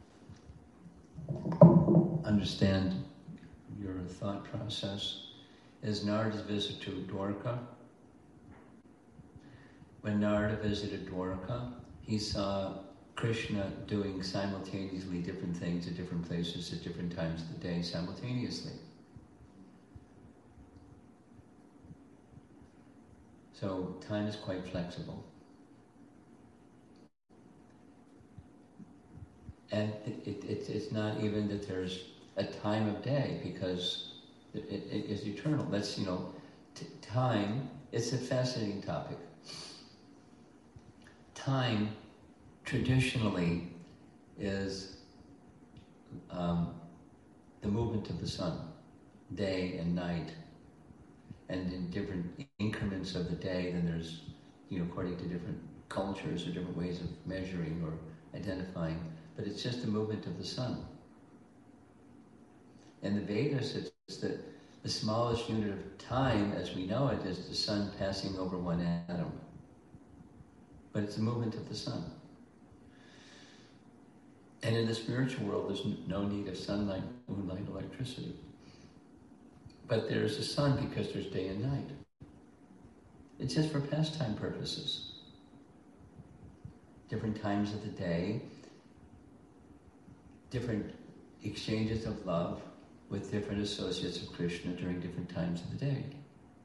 understand your thought process is Narada's visit to Dwarka. When Narada visited Dwarka, he saw Krishna doing simultaneously different things at different places at different times of the day simultaneously. So time is quite flexible. And it's not even that there's a time of day, because it is eternal. That's, time, it's a fascinating topic. Time, traditionally, is the movement of the sun, day and night. And in different increments of the day, then there's, according to different cultures or different ways of measuring or identifying, but it's just the movement of the sun. In the Vedas, it's that the smallest unit of time as we know it is the sun passing over one atom. But it's the movement of the sun. And in the spiritual world, there's no need of sunlight, moonlight, electricity. But there's a sun because there's day and night. It's just for pastime purposes. Different times of the day, different exchanges of love with different associates of Krishna during different times of the day.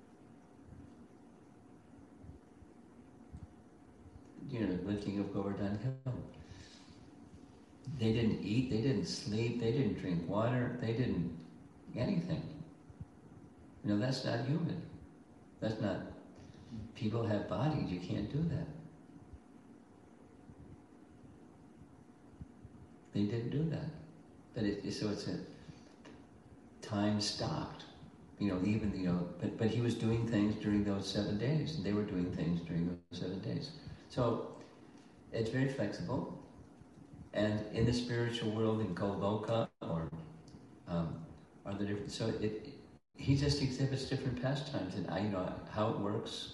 Lifting of Govardhan Hill. They didn't eat, they didn't sleep, they didn't drink water, they didn't anything. That's not human. That's not, people have bodies, you can't do that. They didn't do that. But so it's a time stopped. But he was doing things during those 7 days, and they were doing things during those 7 days. So it's very flexible. And in the spiritual world, in Goloka, or are there different? So he just exhibits different pastimes, and how it works.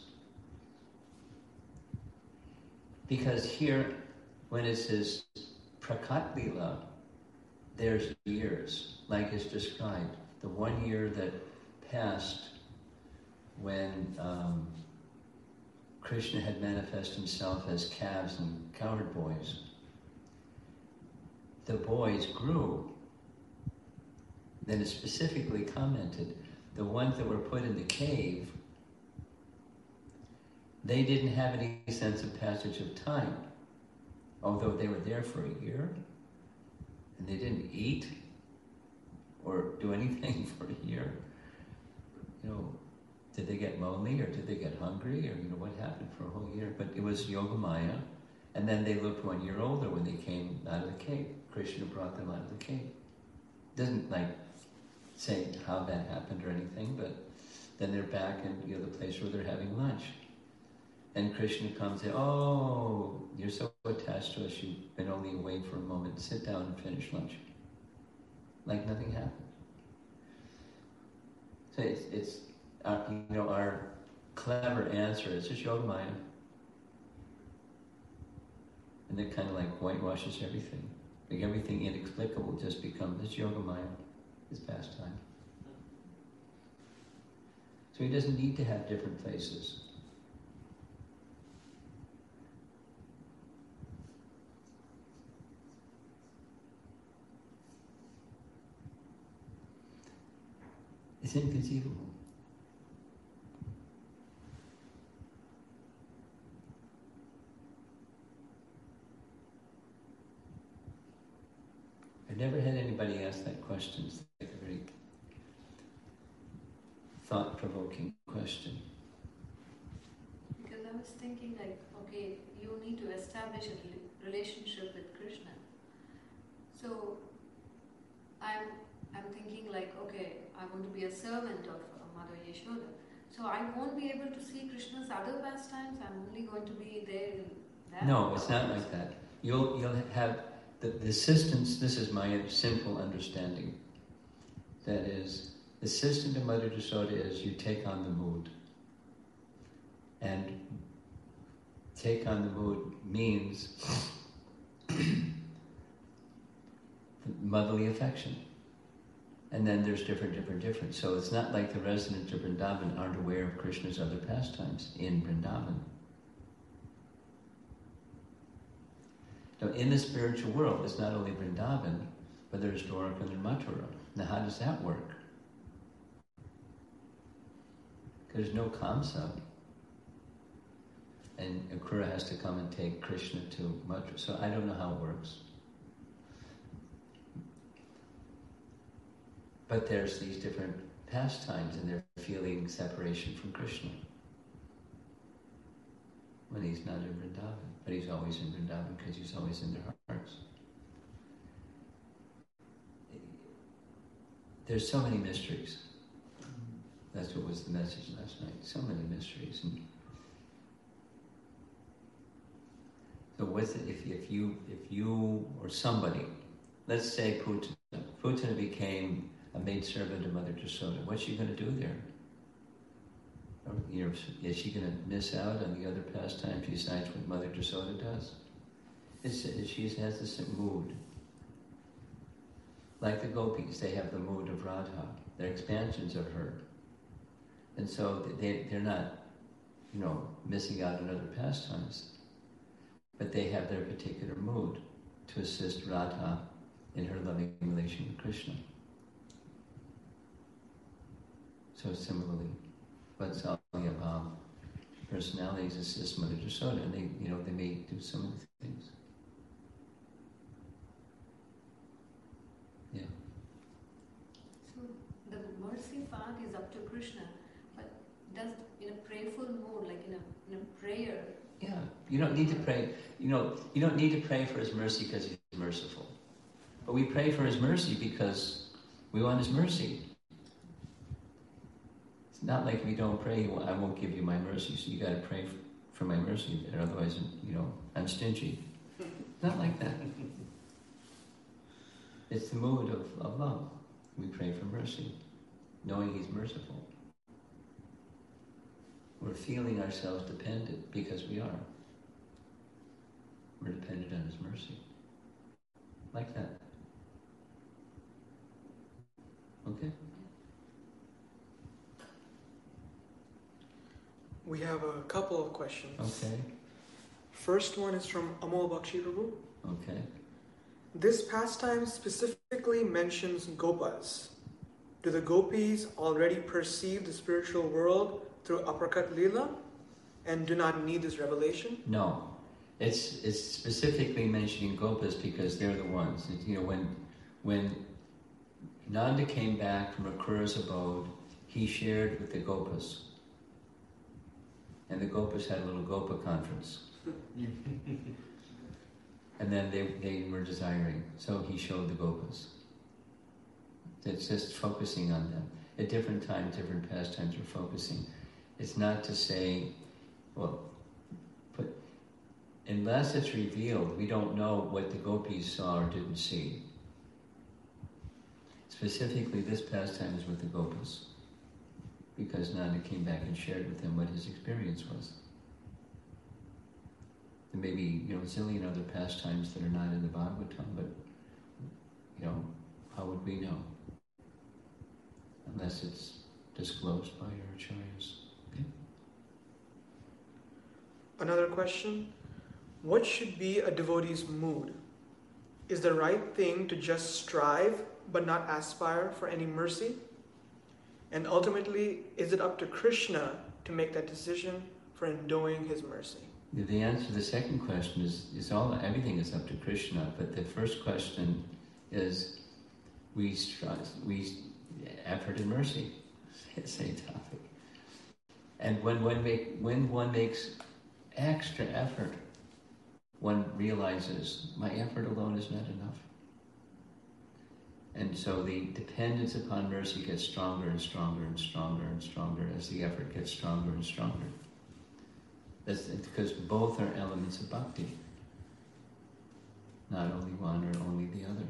Because here, when it says Prakat Lila, there's years, like it's described. The 1 year that passed when Krishna had manifested himself as calves and cowherd boys. The boys grew. Then it specifically commented, the ones that were put in the cave, they didn't have any sense of passage of time, although they were there for a year, and they didn't eat or do anything for a year. Did they get lonely, or did they get hungry, or what happened for a whole year? But it was Yogamaya, and then they looked 1 year older when they came out of the cave. Krishna brought them out of the cave. Doesn't say how that happened or anything, but then they're back in the place where they're having lunch. And Krishna comes and says, "Oh, you're so attached to us, you've been only away for a moment. Sit down and finish lunch." Like nothing happened. So it's our clever answer is just Yogamaya. And it kind of whitewashes everything. Everything inexplicable just becomes this Yogamaya, his pastime. So he doesn't need to have different places. It's inconceivable. I've never had anybody ask that question. It's a very thought-provoking question. Because I was thinking okay, you need to establish a relationship with Krishna. So I'm thinking okay, I want to be a servant of Mother Yashoda. So I won't be able to see Krishna's other pastimes. I'm only going to be there in that. No, it's not like that. You'll have the assistance. This is my simple understanding. That is, the assistant of Mother Yashoda is you take on the mood. And take on the mood means motherly affection. And then there's different. So it's not like the residents of Vrindavan aren't aware of Krishna's other pastimes in Vrindavan. So in the spiritual world, it's not only Vrindavan, but there's Dwarka and Mathura. Now how does that work? Because there's no Kamsa. And Akrura has to come and take Krishna to Mathura. So I don't know how it works. But there's these different pastimes and they're feeling separation from Krishna. When he's not in Vrindavan. But he's always in Vrindavan because he's always in their hearts. There's so many mysteries. That's what was the message last night. So many mysteries. And so what's it, if you or somebody, let's say Putana became a maidservant of Mother Yasoda. What's she going to do there? Or, is she going to miss out on the other pastimes besides what Mother Yasoda does? She has this mood. Like the gopis, they have the mood of Radha. They're expansions of her. And so they're not, missing out on other pastimes. But they have their particular mood to assist Radha in her loving relation with Krishna. So similarly, Vatsalya Bhav personalities assist Mother Yasoda, and they may do some of the things. Yeah. So the mercy part is up to Krishna, but does in a prayerful mood, like in a prayer. Yeah, you don't need to pray. You don't need to pray for His mercy because He's merciful, but we pray for His mercy because we want His mercy. It's not like if you don't pray, I won't give you my mercy. So you got to pray for my mercy, and otherwise, I'm stingy. Not like that. It's the mood of love. We pray for mercy, knowing He's merciful. We're feeling ourselves dependent because we are. We're dependent on His mercy. Like that. Okay? We have a couple of questions. Okay. First one is from Amol Bakshi Prabhu. Okay. This pastime specifically mentions gopas. Do the gopis already perceive the spiritual world through Aprakat Leela and do not need this revelation? No. It's specifically mentioning gopas because they're the ones. When Nanda came back from Akrura's abode, he shared with the gopas. And the gopas had a little gopa conference. And then they were desiring. So he showed the gopas. It's just focusing on them. At different times, different pastimes we're focusing. It's not to say, unless it's revealed, we don't know what the gopis saw or didn't see. Specifically, this pastime is with the gopas. Because Nanda came back and shared with him what his experience was. There may be, a zillion other pastimes that are not in the Bhagavatam, but, how would we know? Unless it's disclosed by our acharyas. Okay? Another question. What should be a devotee's mood? Is the right thing to just strive but not aspire for any mercy? And ultimately, is it up to Krishna to make that decision for endowing His mercy? The answer to the second question is everything is up to Krishna, but the first question is effort and mercy. Same topic. And when one makes extra effort, one realizes my effort alone is not enough. And so the dependence upon mercy gets stronger and stronger and stronger and stronger as the effort gets stronger and stronger. That's because both are elements of bhakti. Not only one or only the other.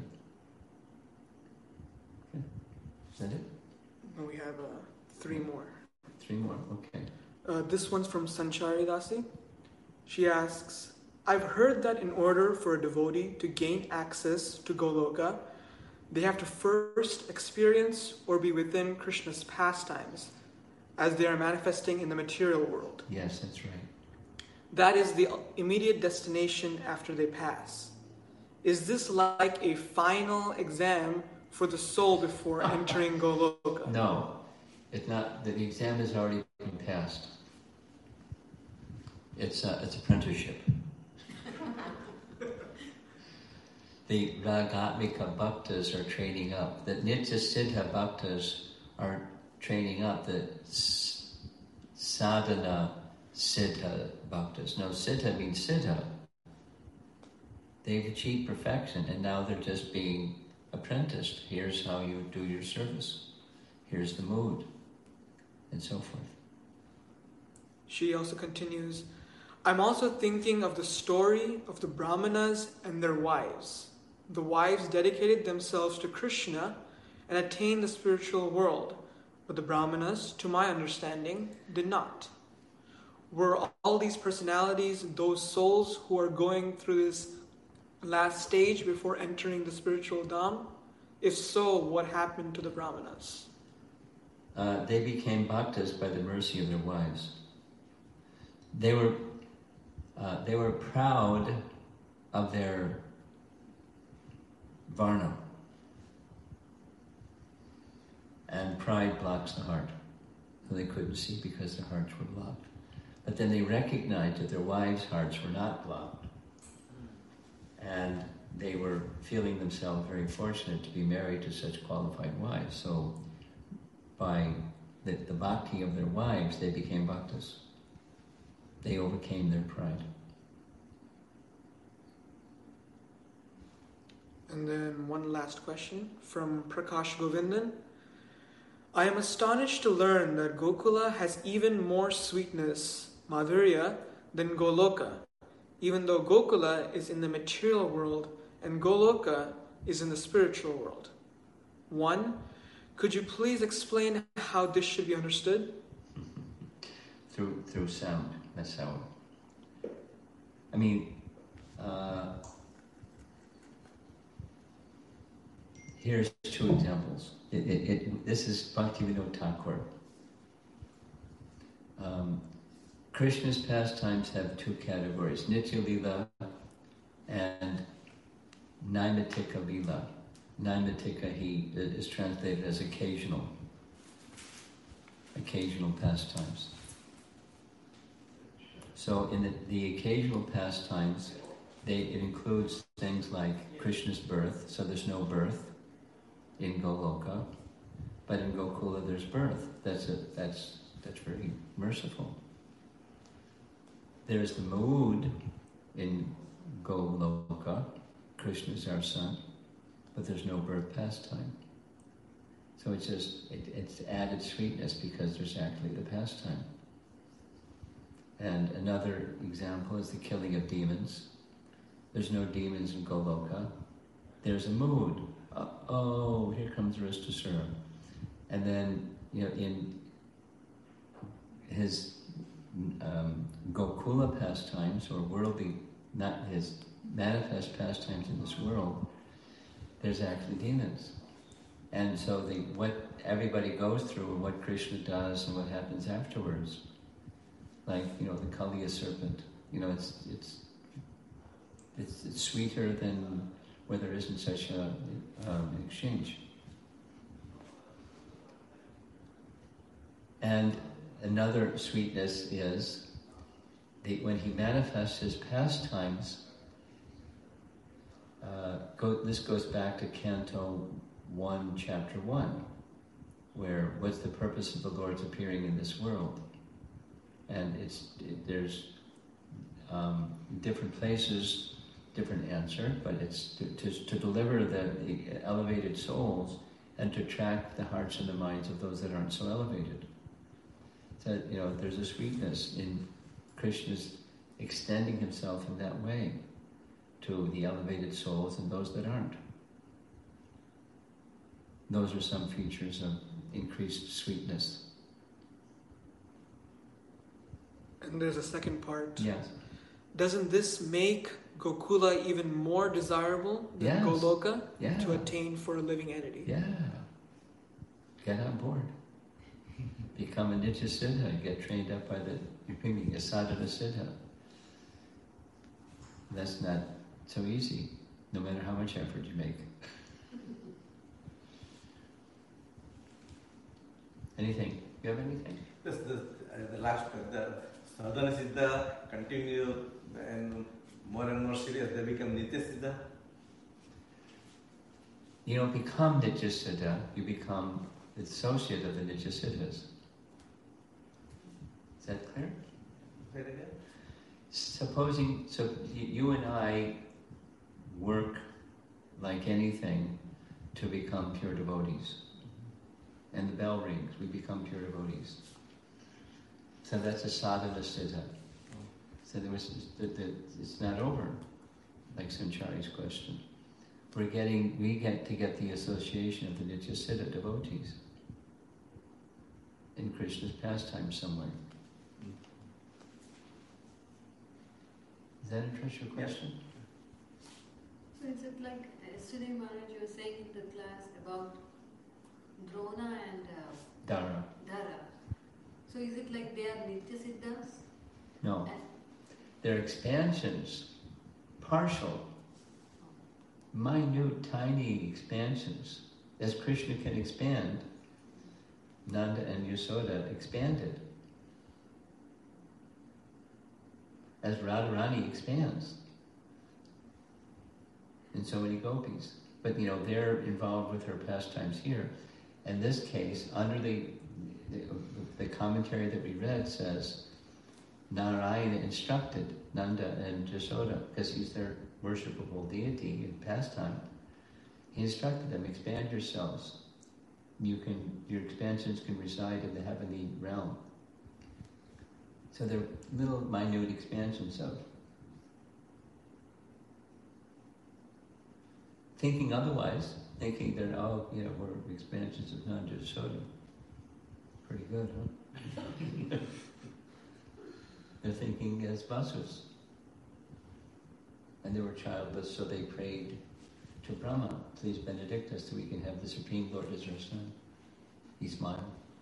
Okay. Is that it? And we have three more. Three more, okay. This one's from Sanchari Dasi. She asks, I've heard that in order for a devotee to gain access to Goloka, they have to first experience or be within Krishna's pastimes as they are manifesting in the material world. Yes, that's right. That is the immediate destination after they pass. Is this like a final exam for the soul before entering Goloka? No, it's not. The exam has already been passed. It's apprenticeship. The Ragatmika Bhaktas are training up. The Nitya Siddha Bhaktas are training up. The Sadhana Siddha Bhaktas. No, Siddha means Siddha. They've achieved perfection and now they're just being apprenticed. Here's how you do your service. Here's the mood. And so forth. She also continues, I'm also thinking of the story of the Brahmanas and their wives. The wives dedicated themselves to Krishna and attained the spiritual world, but the Brahmanas, to my understanding, did not. Were all these personalities those souls who are going through this last stage before entering the spiritual Dham? If so, what happened to the Brahmanas? They became bhaktas by the mercy of their wives. They were proud of their varna. And pride blocks the heart. So they couldn't see because their hearts were blocked. But then they recognized that their wives' hearts were not blocked. And they were feeling themselves very fortunate to be married to such qualified wives. So by the bhakti of their wives, they became bhaktas. They overcame their pride. And then one last question from Prakash Govindan. I am astonished to learn that Gokula has even more sweetness, Madhurya, than Goloka, even though Gokula is in the material world and Goloka is in the spiritual world. 1. Could you please explain how this should be understood? Through sound. That's how. I mean, here's two examples. This is Bhaktivinoda Thakur. Krishna's pastimes have two categories, Nitya Lila and Naimatika Lila. Naimatika is translated as occasional pastimes. So in the occasional pastimes, it includes things like Krishna's birth, so there's no birth in Goloka, but in Gokula there's birth. That's very merciful. There's the mood in Goloka, Krishna's our son, but there's no birth pastime. So it's added sweetness because there's actually the pastime. And another example is the killing of demons. There's no demons in Goloka. There's a mood. Oh, here comes Ristasura. And then, in his Gokula pastimes, or worldly, not his manifest pastimes in this world, there's actually demons. And so what everybody goes through and what Krishna does and what happens afterwards, like, the Kaliya serpent, it's sweeter than where there isn't such an exchange. And another sweetness is when he manifests his pastimes, this goes back to Canto 1, Chapter 1, where what's the purpose of the Lord's appearing in this world? And there's different places, different answer, but it's to deliver the elevated souls and to attract the hearts and the minds of those that aren't so elevated. So, there's a sweetness in Krishna's extending himself in that way to the elevated souls and those that aren't. Those are some features of increased sweetness. And there's a second part. Yes. doesn't this make Gokula even more desirable than Yes. Goloka Yeah. to attain for a living entity? Yeah. Get on board. Become a Nitya Siddha. Get trained up by the Sadhana Siddha. That's not so easy, no matter how much effort you make. Anything? You have anything? This, the last, the sadhana siddha continue and more serious, they become nitya siddha. You don't become Nitya Siddha, you become the associate of the Nitya Siddhas. Is that clear? Say it again. Supposing, so you and I work like anything to become pure devotees. And the bell rings, we become pure devotees. So that's a sadhana siddha. So it's not over, like Sanchari's question. We get to get the association of the Nitya Siddha devotees in Krishna's pastime somewhere. Does that address your question? So is it like yesterday, Maharaj, you were saying in the class about Drona and Dara. Dara. So is it like they are Nitya Siddhas? No. They're expansions, partial, minute, tiny expansions. As Krishna can expand, Nanda and Yasoda expanded. As Radharani expands. And so many gopis. But they're involved with her pastimes here. In this case, under the commentary that we read says, Narayana instructed Nanda and Yasoda, because he's their worshipable deity in pastime. He instructed them, expand yourselves. Your expansions can reside in the heavenly realm. So they're little minute expansions of. Thinking otherwise, thinking that, we're expansions of Nanda and Yasoda. Pretty good, huh? They're thinking as Vasus. And they were childless, so they prayed to Brahma, please benedict us so we can have the Supreme Lord as our son. He smiled.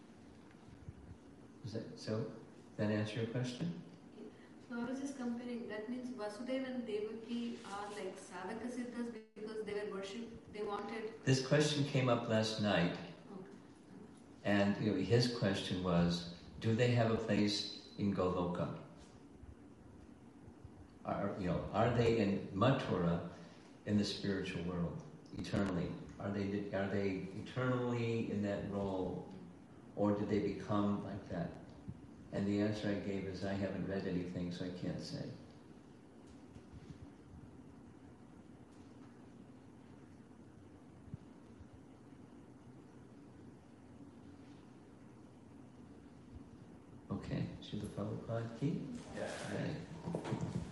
So? That answer your question? So I was just comparing, that means Vasudeva and Devaki are like Sadhaka Siddhas because they were they wanted... This question came up last night, and his question was, do they have a place in Goloka? Are they in Mathura in the spiritual world eternally? Are they eternally in that role, or did they become like that? And the answer I gave is I haven't read anything, so I can't say. Okay, Srila Prabhupada ki? Yeah. Right.